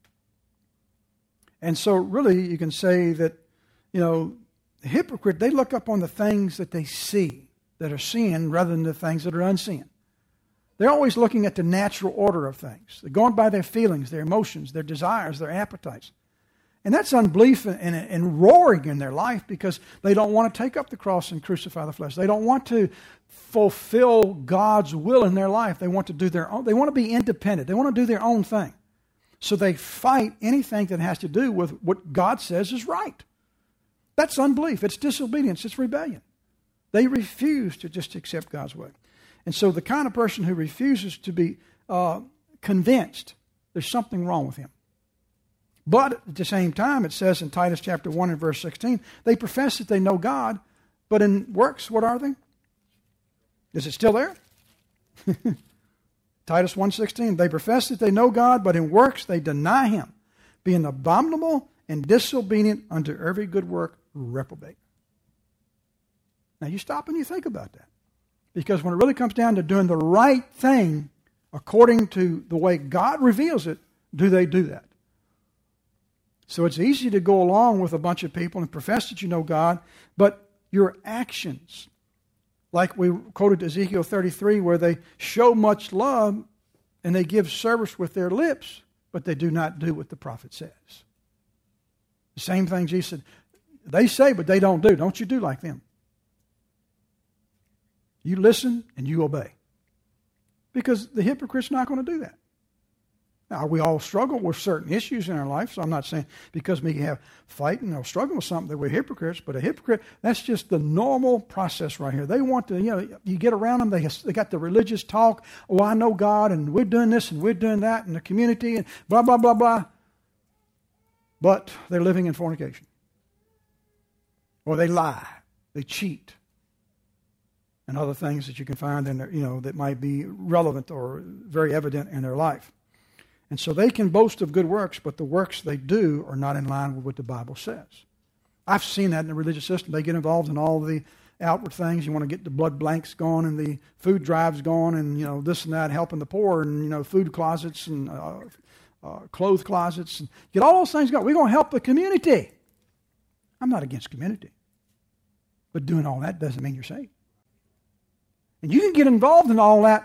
And so really you can say that, you know, the hypocrite, they look up on the things that they see, that are seen, rather than the things that are unseen. They're always looking at the natural order of things. They're going by their feelings, their emotions, their desires, their appetites. And that's unbelief and, and, and roaring in their life because they don't want to take up the cross and crucify the flesh. They don't want to fulfill God's will in their life. They want to do their own. They want to be independent. They want to do their own thing. So they fight anything that has to do with what God says is right. That's unbelief. It's disobedience. It's rebellion. They refuse to just accept God's way. And so the kind of person who refuses to be uh, convinced, there's something wrong with him. But at the same time, it says in Titus chapter one and verse sixteen, they profess that they know God, but in works, what are they? Is it still there? Titus one sixteen, they profess that they know God, but in works they deny Him, being abominable and disobedient unto every good work, reprobate. Now you stop and you think about that. Because when it really comes down to doing the right thing according to the way God reveals it, do they do that? So it's easy to go along with a bunch of people and profess that you know God, but your actions, like we quoted Ezekiel thirty-three, where they show much love and they give service with their lips, but they do not do what the prophet says. The same thing Jesus said, they say, but they don't do. Don't you do like them. You listen and you obey. Because the hypocrite's not going to do that. Now, we all struggle with certain issues in our life, so I'm not saying because we have fighting or struggle with something that we're hypocrites, but a hypocrite, that's just the normal process right here. They want to, you know, you get around them, they, they got the religious talk, oh, I know God, and we're doing this and we're doing that in the community, and blah, blah, blah, blah. But they're living in fornication. Or they lie, they cheat, and other things that you can find in their, you know, that might be relevant or very evident in their life. And so they can boast of good works, but the works they do are not in line with what the Bible says. I've seen that in the religious system. They get involved in all the outward things. You want to get the blood blanks going and the food drives going and, you know, this and that, helping the poor and, you know, food closets and uh, uh, clothes closets. And get all those things going. We're going to help the community. I'm not against community. But doing all that doesn't mean you're saved. And you can get involved in all that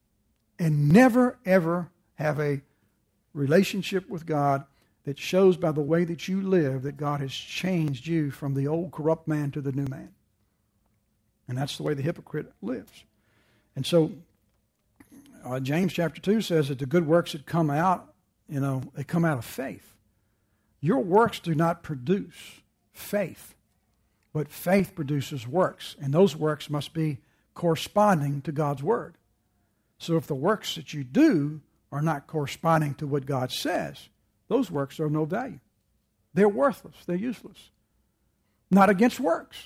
and never, ever have a relationship with God that shows by the way that you live that God has changed you from the old corrupt man to the new man. And that's the way the hypocrite lives. And so uh, James chapter two says that the good works that come out, you know, they come out of faith. Your works do not produce faith, but faith produces works. And those works must be corresponding to God's word. So if the works that you do are not corresponding to what God says, those works are of no value. They're worthless. They're useless. Not against works.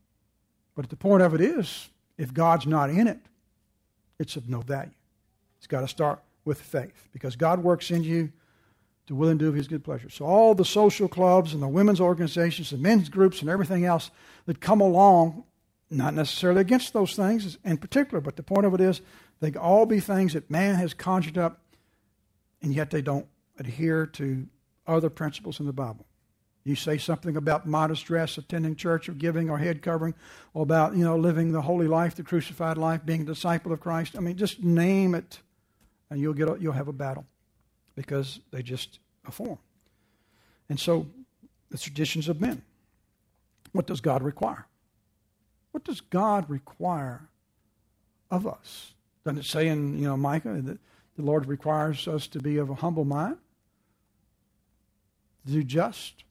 But the point of it is, if God's not in it, it's of no value. It's got to start with faith. Because God works in you to will and do of His good pleasure. So all the social clubs and the women's organizations and men's groups and everything else that come along, not necessarily against those things in particular, but the point of it is, they can all be things that man has conjured up, and yet they don't adhere to other principles in the Bible. You say something about modest dress, attending church, or giving, or head covering, or about, you know, living the holy life, the crucified life, being a disciple of Christ. I mean, just name it, and you'll get a, you'll have a battle because they just affirm. And so, the traditions of men. What does God require? What does God require of us? Doesn't it say in, you know, Micah that the Lord requires us to be of a humble mind, to do just?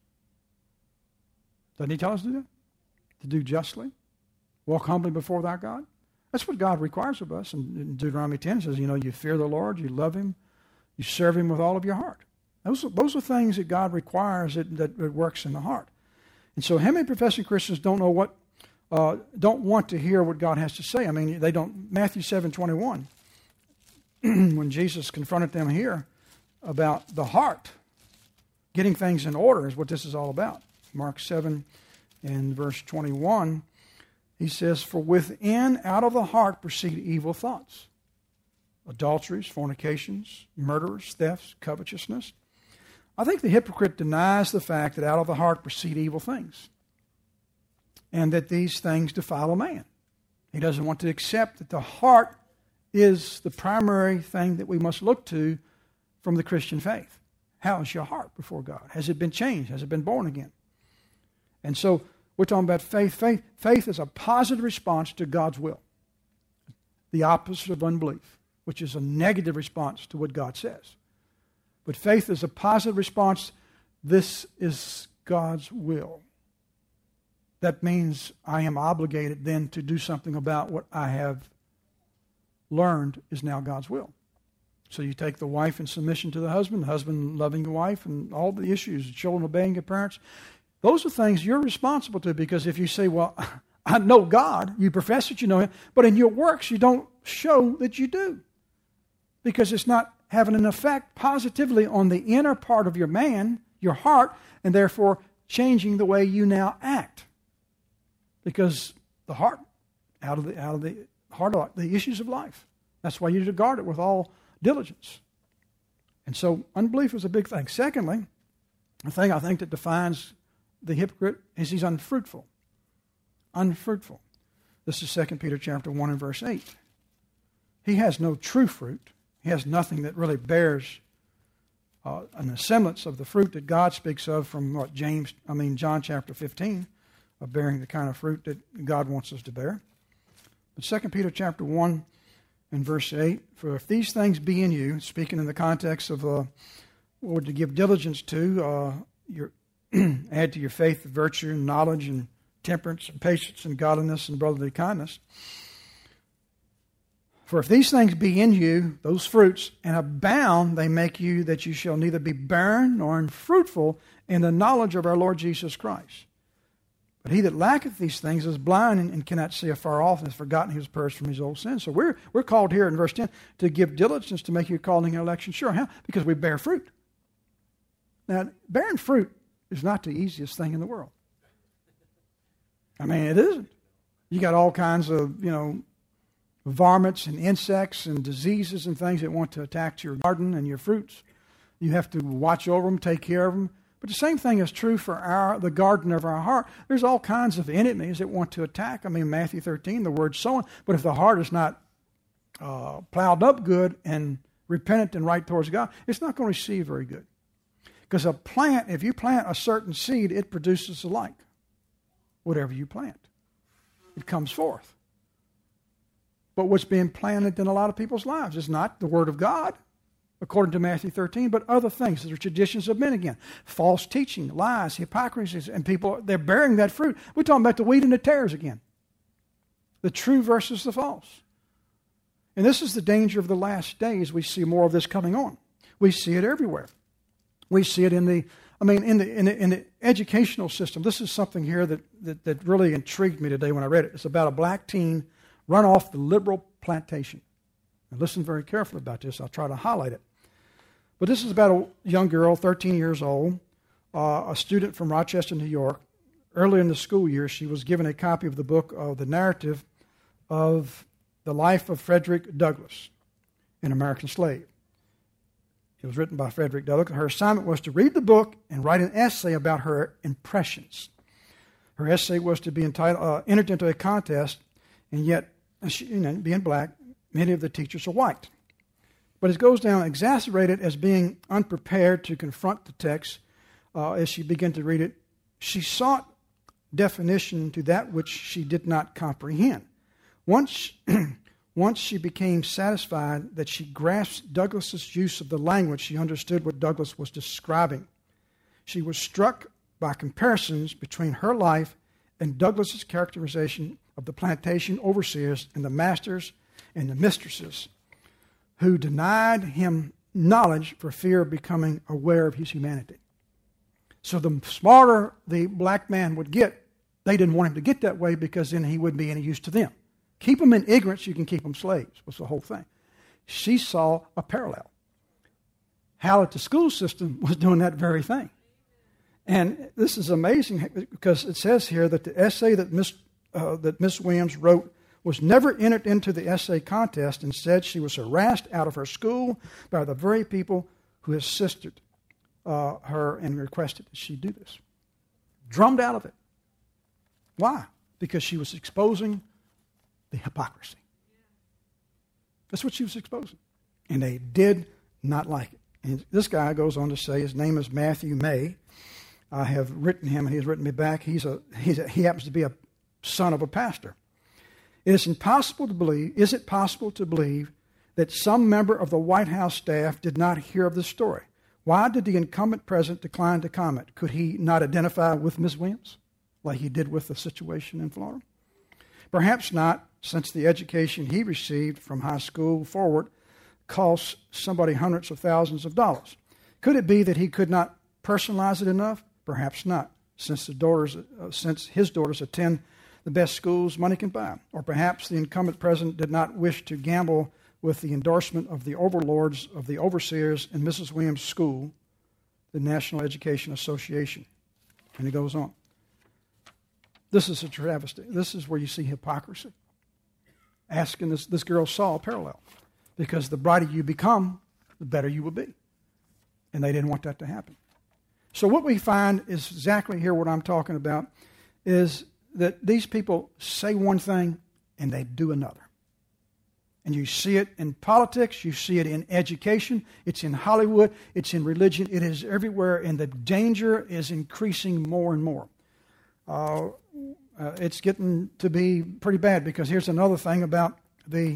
Doesn't He tell us to do that? To do justly, walk humbly before thy God. That's what God requires of us. And in Deuteronomy ten it says, you know, you fear the Lord, you love Him, you serve Him with all of your heart. Those are, those are things that God requires that, that, that works in the heart. And so how many professing Christians don't know what, uh, don't want to hear what God has to say? I mean, they don't. Matthew seven twenty-one, when Jesus confronted them here about the heart, getting things in order is what this is all about. Mark seven and verse twenty-one, he says, for within, out of the heart proceed evil thoughts, adulteries, fornications, murders, thefts, covetousness. I think the hypocrite denies the fact that out of the heart proceed evil things and that these things defile a man. He doesn't want to accept that the heart is the primary thing that we must look to from the Christian faith. How is your heart before God? Has it been changed? Has it been born again? And so we're talking about faith. Faith, faith is a positive response to God's will. The opposite of unbelief, which is a negative response to what God says. But faith is a positive response. This is God's will. That means I am obligated then to do something about what I have learned is now God's will. So you take the wife in submission to the husband, the husband loving the wife, and all the issues, the children obeying your parents. Those are things you're responsible to, because if you say, well, I know God, you profess that you know Him, but in your works you don't show that you do. Because it's not having an effect positively on the inner part of your man, your heart, and therefore changing the way you now act. Because the heart, out of the out of the heart, of the issues of life. That's why you need to guard it with all diligence. And so unbelief is a big thing. Secondly, the thing I think that defines the hypocrite is he's unfruitful. Unfruitful. This is Second Peter chapter one and verse eight. He has no true fruit. He has nothing that really bears uh, an semblance of the fruit that God speaks of from what James, I mean John chapter fifteen, of bearing the kind of fruit that God wants us to bear. But Second Peter chapter one and verse eight, for if these things be in you, speaking in the context of uh, what to give diligence to, uh, your add to your faith virtue and knowledge and temperance and patience and godliness and brotherly kindness. For if these things be in you, those fruits, and abound, they make you that you shall neither be barren nor unfruitful in the knowledge of our Lord Jesus Christ. But he that lacketh these things is blind and, and cannot see afar off, and has forgotten he was purged from his old sins. So we're we're called here in verse ten to give diligence to make your calling and election sure. How? Because we bear fruit. Now, bearing fruit is not the easiest thing in the world. I mean, it isn't. You got all kinds of, you know, varmints and insects and diseases and things that want to attack your garden and your fruits. You have to watch over them, take care of them. But the same thing is true for our the garden of our heart. There's all kinds of enemies that want to attack. I mean, Matthew thirteen, the word sowing. But if the heart is not uh, plowed up good and repentant and right towards God, it's not going to receive very good. Because a plant, if you plant a certain seed, it produces alike. Whatever you plant, it comes forth. But what's being planted in a lot of people's lives is not the Word of God, according to Matthew thirteen, but other things. They're traditions of men again. False teaching, lies, hypocrisies, and people, they're bearing that fruit. We're talking about the wheat and the tares again. The true versus the false. And this is the danger of the last days. We see more of this coming on. We see it everywhere. We see it in the, I mean, in the in the, in the educational system. This is something here that, that, that really intrigued me today when I read it. It's about a black teen run off the liberal plantation. And listen very carefully about this. I'll try to highlight it. But this is about a young girl, thirteen years old, uh, a student from Rochester, New York. Earlier in the school year, she was given a copy of the book of the narrative of the life of Frederick Douglass, an American slave. It was written by Frederick Douglass. Her assignment was to read the book and write an essay about her impressions. Her essay was to be entitled, uh, entered into a contest, and yet, she, you know, being black, many of the teachers are white. But it goes down exacerbated as being unprepared to confront the text. Uh, as she began to read it, she sought definition to that which she did not comprehend. Once, once she became satisfied that she grasped Douglas's use of the language, she understood what Douglas was describing. She was struck by comparisons between her life and Douglas's characterization of the plantation overseers and the masters and the mistresses who denied him knowledge for fear of becoming aware of his humanity. So the smarter the black man would get, they didn't want him to get that way because then he wouldn't be any use to them. Keep them in ignorance, you can keep them slaves, was the whole thing. She saw a parallel. How the school system was doing that very thing. And this is amazing because it says here that the essay that Miss uh, that Miss Williams wrote was never entered into the essay contest. Instead, she was harassed out of her school by the very people who assisted uh, her and requested that she do this. Drummed out of it. Why? Because she was exposing the hypocrisy. That's what she was exposing. And they did not like it. And this guy goes on to say, his name is Matthew May. I have written him, and he's written me back. He's a, he's a, he happens to be a son of a pastor. It is impossible to believe, is it possible to believe that some member of the White House staff did not hear of the story? Why did the incumbent president decline to comment? Could he not identify with Miz Williams like he did with the situation in Florida? Perhaps not, since the education he received from high school forward cost somebody hundreds of thousands of dollars. Could it be that he could not personalize it enough? Perhaps not, since the daughters, uh, since his daughters attend the best schools money can buy. Or perhaps the incumbent president did not wish to gamble with the endorsement of the overlords of the overseers in Missus Williams' school, the National Education Association. And he goes on. This is a travesty. This is where you see hypocrisy. Asking this, this girl saw a parallel. Because the brighter you become, the better you will be. And they didn't want that to happen. So what we find is exactly here what I'm talking about, is that these people say one thing and they do another. And you see it in politics, you see it in education, it's in Hollywood, it's in religion, it is everywhere, and the danger is increasing more and more. Uh, uh, it's getting to be pretty bad, because here's another thing about the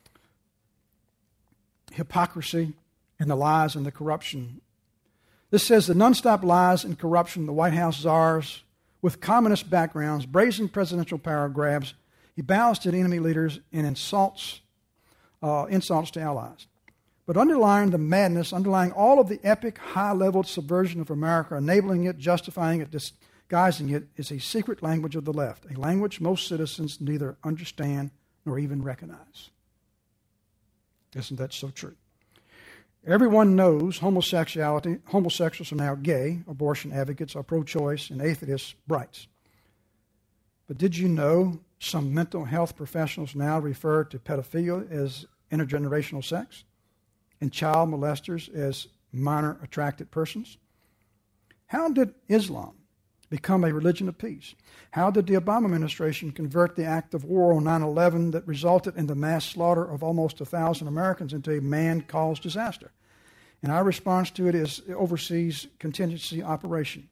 hypocrisy and the lies and the corruption. This says the nonstop lies and corruption, the White House czars with communist backgrounds, brazen presidential power grabs. He bows to the enemy leaders and insults, uh, insults to allies. But underlying the madness, underlying all of the epic, high-level subversion of America, enabling it, justifying it, disguising it, is a secret language of the left, a language most citizens neither understand nor even recognize. Isn't that so true? Everyone knows homosexuality, homosexuals are now gay, abortion advocates are pro-choice, and atheists brights. But did you know some mental health professionals now refer to pedophilia as intergenerational sex and child molesters as minor attracted persons? How did Islam become a religion of peace? How did the Obama administration convert the act of war on nine eleven that resulted in the mass slaughter of almost a thousand Americans into a man-caused disaster? And our response to it is overseas contingency operation.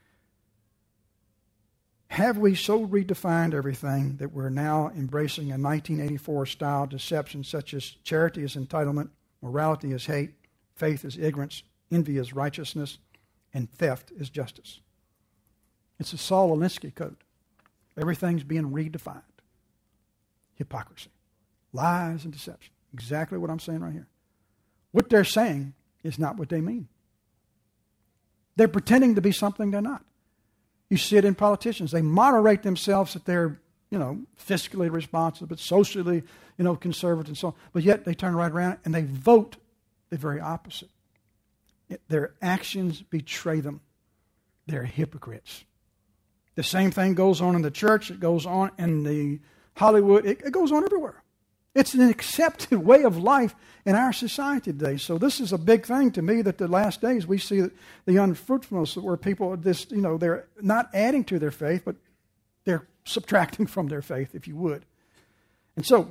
Have we so redefined everything that we're now embracing a nineteen eighty-four style deception such as charity is entitlement, morality is hate, faith is ignorance, envy is righteousness, and theft is justice? It's a Saul Alinsky code. Everything's being redefined. Hypocrisy. Lies and deception. Exactly what I'm saying right here. What they're saying is not what they mean. They're pretending to be something they're not. You see it in politicians. They moderate themselves that they're, you know, fiscally responsible, but socially, you know, conservative and so on. But yet they turn right around and they vote the very opposite. It, their actions betray them. They're hypocrites. The same thing goes on in the church. It goes on in the Hollywood. It, it goes on everywhere. It's an accepted way of life in our society today. So this is a big thing to me, that the last days we see the unfruitfulness where people are this, you know, they're not adding to their faith, but they're subtracting from their faith, if you would. And so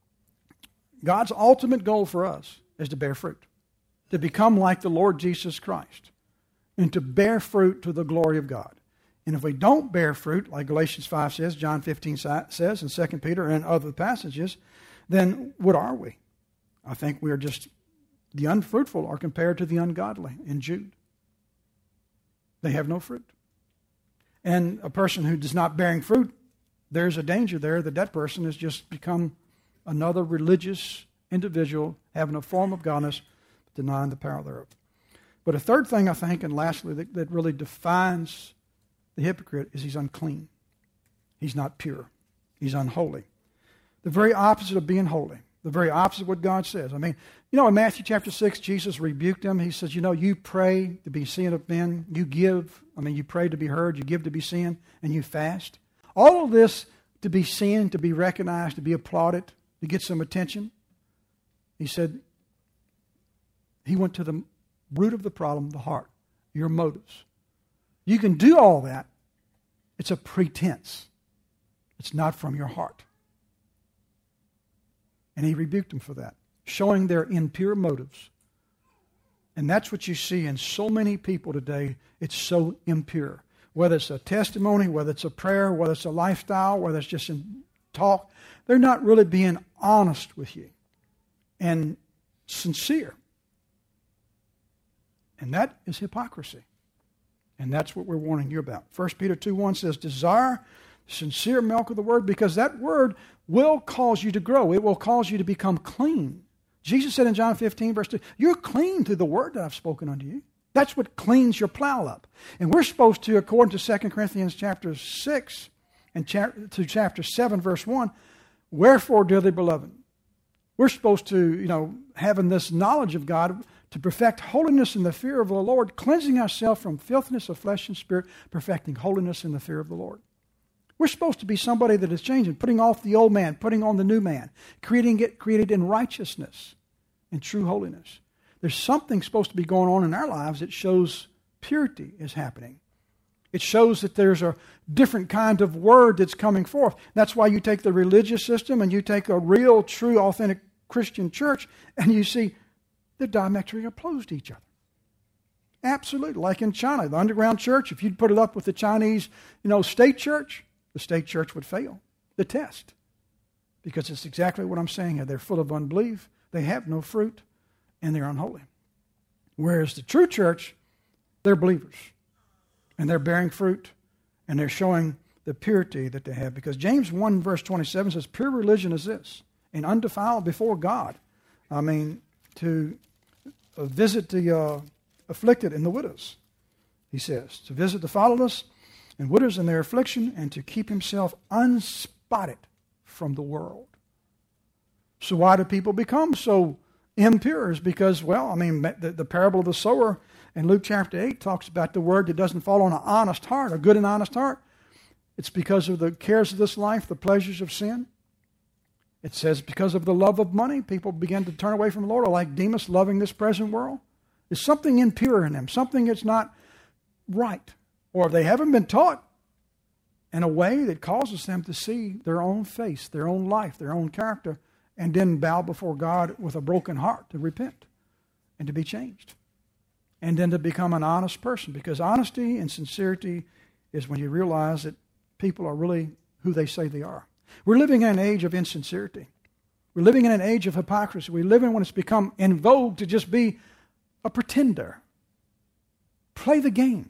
God's ultimate goal for us is to bear fruit, to become like the Lord Jesus Christ, and to bear fruit to the glory of God. And if we don't bear fruit, like Galatians five says, John fifteen says, and Second Peter and other passages, then what are we? I think we are just, the unfruitful are compared to the ungodly in Jude. They have no fruit. And a person who is not bearing fruit, there's a danger there that that person has just become another religious individual having a form of godliness, denying the power thereof. But a third thing, I think, and lastly, that, that really defines the hypocrite is he's unclean. He's not pure. He's unholy. The very opposite of being holy. The very opposite of what God says. I mean, you know, in Matthew chapter six, Jesus rebuked them. He says, you know, you pray to be seen of men. You give. I mean, you pray to be heard. You give to be seen. And you fast. All of this to be seen, to be recognized, to be applauded, to get some attention. He said, he went to the root of the problem, the heart, your motives. You can do all that. It's a pretense. It's not from your heart. And he rebuked them for that. showing their impure motives. And that's what you see in so many people today. It's so impure. Whether it's a testimony, whether it's a prayer, whether it's a lifestyle, whether it's just in talk, they're not really being honest with you and sincere. And that is hypocrisy. And that's what we're warning you about. First Peter two one says, desire sincere milk of the word, because that word will cause you to grow. It will cause you to become clean. Jesus said in John fifteen, verse two, you're clean through the word that I've spoken unto you. That's what cleans your plow up. And we're supposed to, according to Second Corinthians chapter six and chapter, to chapter seven, verse one, wherefore, dearly beloved, we're supposed to, you know, having this knowledge of God, to perfect holiness in the fear of the Lord, cleansing ourselves from filthiness of flesh and spirit, perfecting holiness in the fear of the Lord. We're supposed to be somebody that is changing, putting off the old man, putting on the new man, creating it created in righteousness and true holiness. There's something supposed to be going on in our lives that shows purity is happening. It shows that there's a different kind of word that's coming forth. That's why you take the religious system and you take a real, true, authentic Christian church and you see they're diametrically opposed to each other. Absolutely. Like in China, the underground church, if you'd put it up with the Chinese, you know, state church, the state church would fail the test. Because it's exactly what I'm saying here. They're full of unbelief. They have no fruit. And they're unholy. Whereas the true church, they're believers. And they're bearing fruit. And they're showing the purity that they have. Because James one verse twenty-seven says, pure religion is this, and undefiled before God. I mean, to visit the uh, afflicted and the widows, he says. To visit the fatherless and widows in their affliction, and to keep himself unspotted from the world. So why do people become so impure? Is because, well, I mean, the, the parable of the sower in Luke chapter eight talks about the word that doesn't fall on an honest heart, a good and honest heart. It's because of the cares of this life, the pleasures of sin. It says because of the love of money, people begin to turn away from the Lord, or like Demas, loving this present world. There's something impure in them, something that's not right. Or they haven't been taught in a way that causes them to see their own face, their own life, their own character, and then bow before God with a broken heart to repent and to be changed. And then to become an honest person. Because honesty and sincerity is when you realize that people are really who they say they are. We're living in an age of insincerity. We're living in an age of hypocrisy. We live in when it's become in vogue to just be a pretender. Play the game.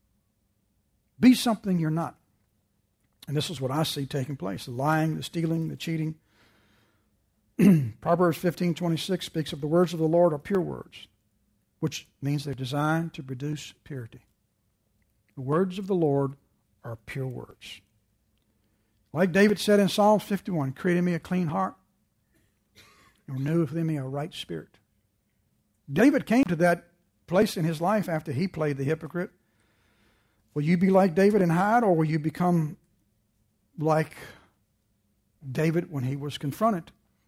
Be something you're not. And this is what I see taking place. The lying, the stealing, the cheating. Proverbs fifteen twenty-six speaks of the words of the Lord are pure words, which means they're designed to produce purity. The words of the Lord are pure words. Like David said in Psalms fifty-one, create in me a clean heart and renew within me a right spirit. David came to that place in his life after he played the hypocrite. Will you be like David and hide, or will you become like David when he was confronted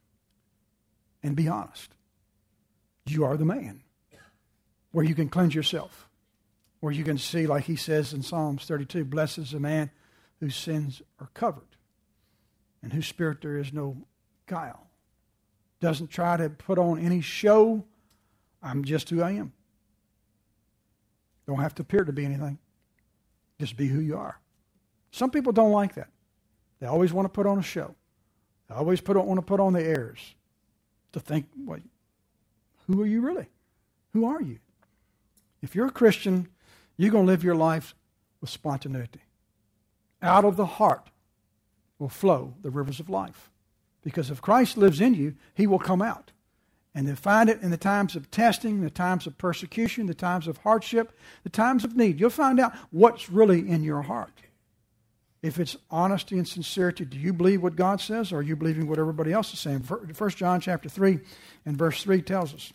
and be honest? You are the man where you can cleanse yourself, where you can see, like he says in Psalms thirty-two, blessed is the man whose sins are covered and whose spirit there is no guile. Doesn't try to put on any show. I'm just who I am. Don't have to appear to be anything. Just be who you are. Some people don't like that. They always want to put on a show. They always put on, want to put on the airs to think, well, who are you really? Who are you? If you're a Christian, you're going to live your life with spontaneity. Out of the heart will flow the rivers of life. Because if Christ lives in you, he will come out. And they find it in the times of testing, the times of persecution, the times of hardship, the times of need. You'll find out what's really in your heart. If it's honesty and sincerity, do you believe what God says, or are you believing what everybody else is saying? First John chapter three and verse three tells us.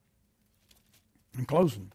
In closing.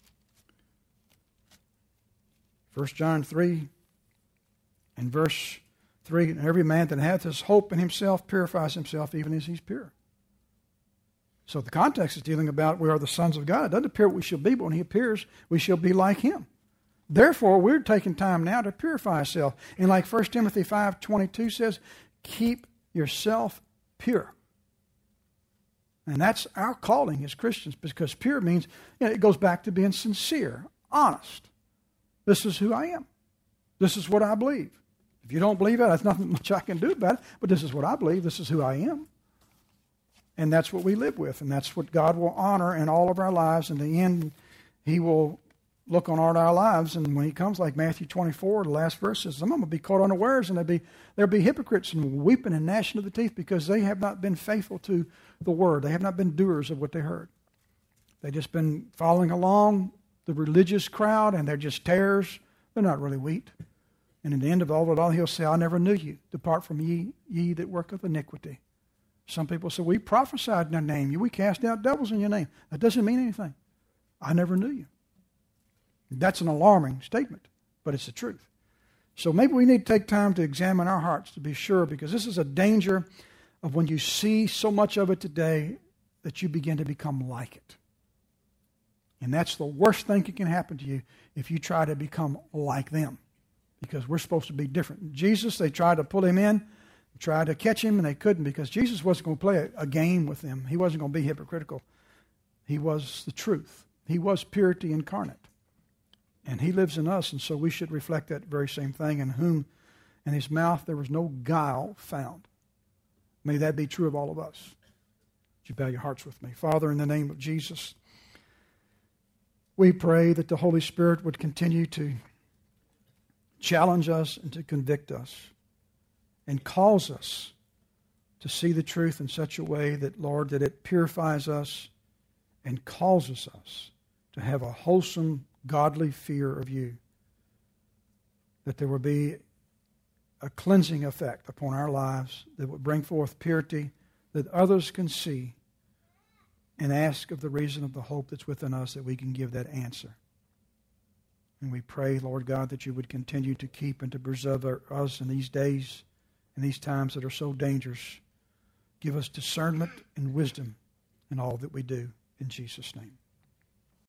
First John three and verse three, and every man that hath his hope in himself purifies himself even as he's pure. So the context is dealing about we are the sons of God. It doesn't appear what we shall be, but when he appears, we shall be like him. Therefore, we're taking time now to purify ourselves. And like First Timothy five twenty-two says, keep yourself pure. And that's our calling as Christians, because pure means, you know, it goes back to being sincere, honest. This is who I am. This is what I believe. If you don't believe it, there's nothing much I can do about it, but this is what I believe. This is who I am. And that's what we live with, and that's what God will honor in all of our lives. In the end, He will look on all our lives, and when He comes, like Matthew twenty-four, the last verse says, some of them will be caught unawares, and there'll be, there'll be hypocrites and weeping and gnashing of the teeth, because they have not been faithful to the Word. They have not been doers of what they heard. They've just been following along the religious crowd, and they're just tares. They're not really wheat. And in the end of all of it all, He'll say, I never knew you. Depart from ye, ye that worketh iniquity. Some people say, we prophesied in your name. We cast out devils in your name. That doesn't mean anything. I never knew you. That's an alarming statement, but it's the truth. So maybe we need to take time to examine our hearts to be sure, because this is a danger of when you see so much of it today that you begin to become like it. And that's the worst thing that can happen to you if you try to become like them, because we're supposed to be different. Jesus, they tried to pull Him in, tried to catch Him, and they couldn't, because Jesus wasn't going to play a, a game with them. He wasn't going to be hypocritical. He was the truth. He was purity incarnate. And He lives in us, and so we should reflect that very same thing, in whom in His mouth there was no guile found. May that be true of all of us. Would you bow your hearts with me? Father, in the name of Jesus, we pray that the Holy Spirit would continue to challenge us and to convict us, and cause us to see the truth in such a way that, Lord, that it purifies us and causes us to have a wholesome, godly fear of You. That there will be a cleansing effect upon our lives that would bring forth purity that others can see and ask of the reason of the hope that's within us, that we can give that answer. And we pray, Lord God, that You would continue to keep and to preserve us in these days, in these times that are so dangerous. Give us discernment and wisdom in all that we do. In Jesus' name.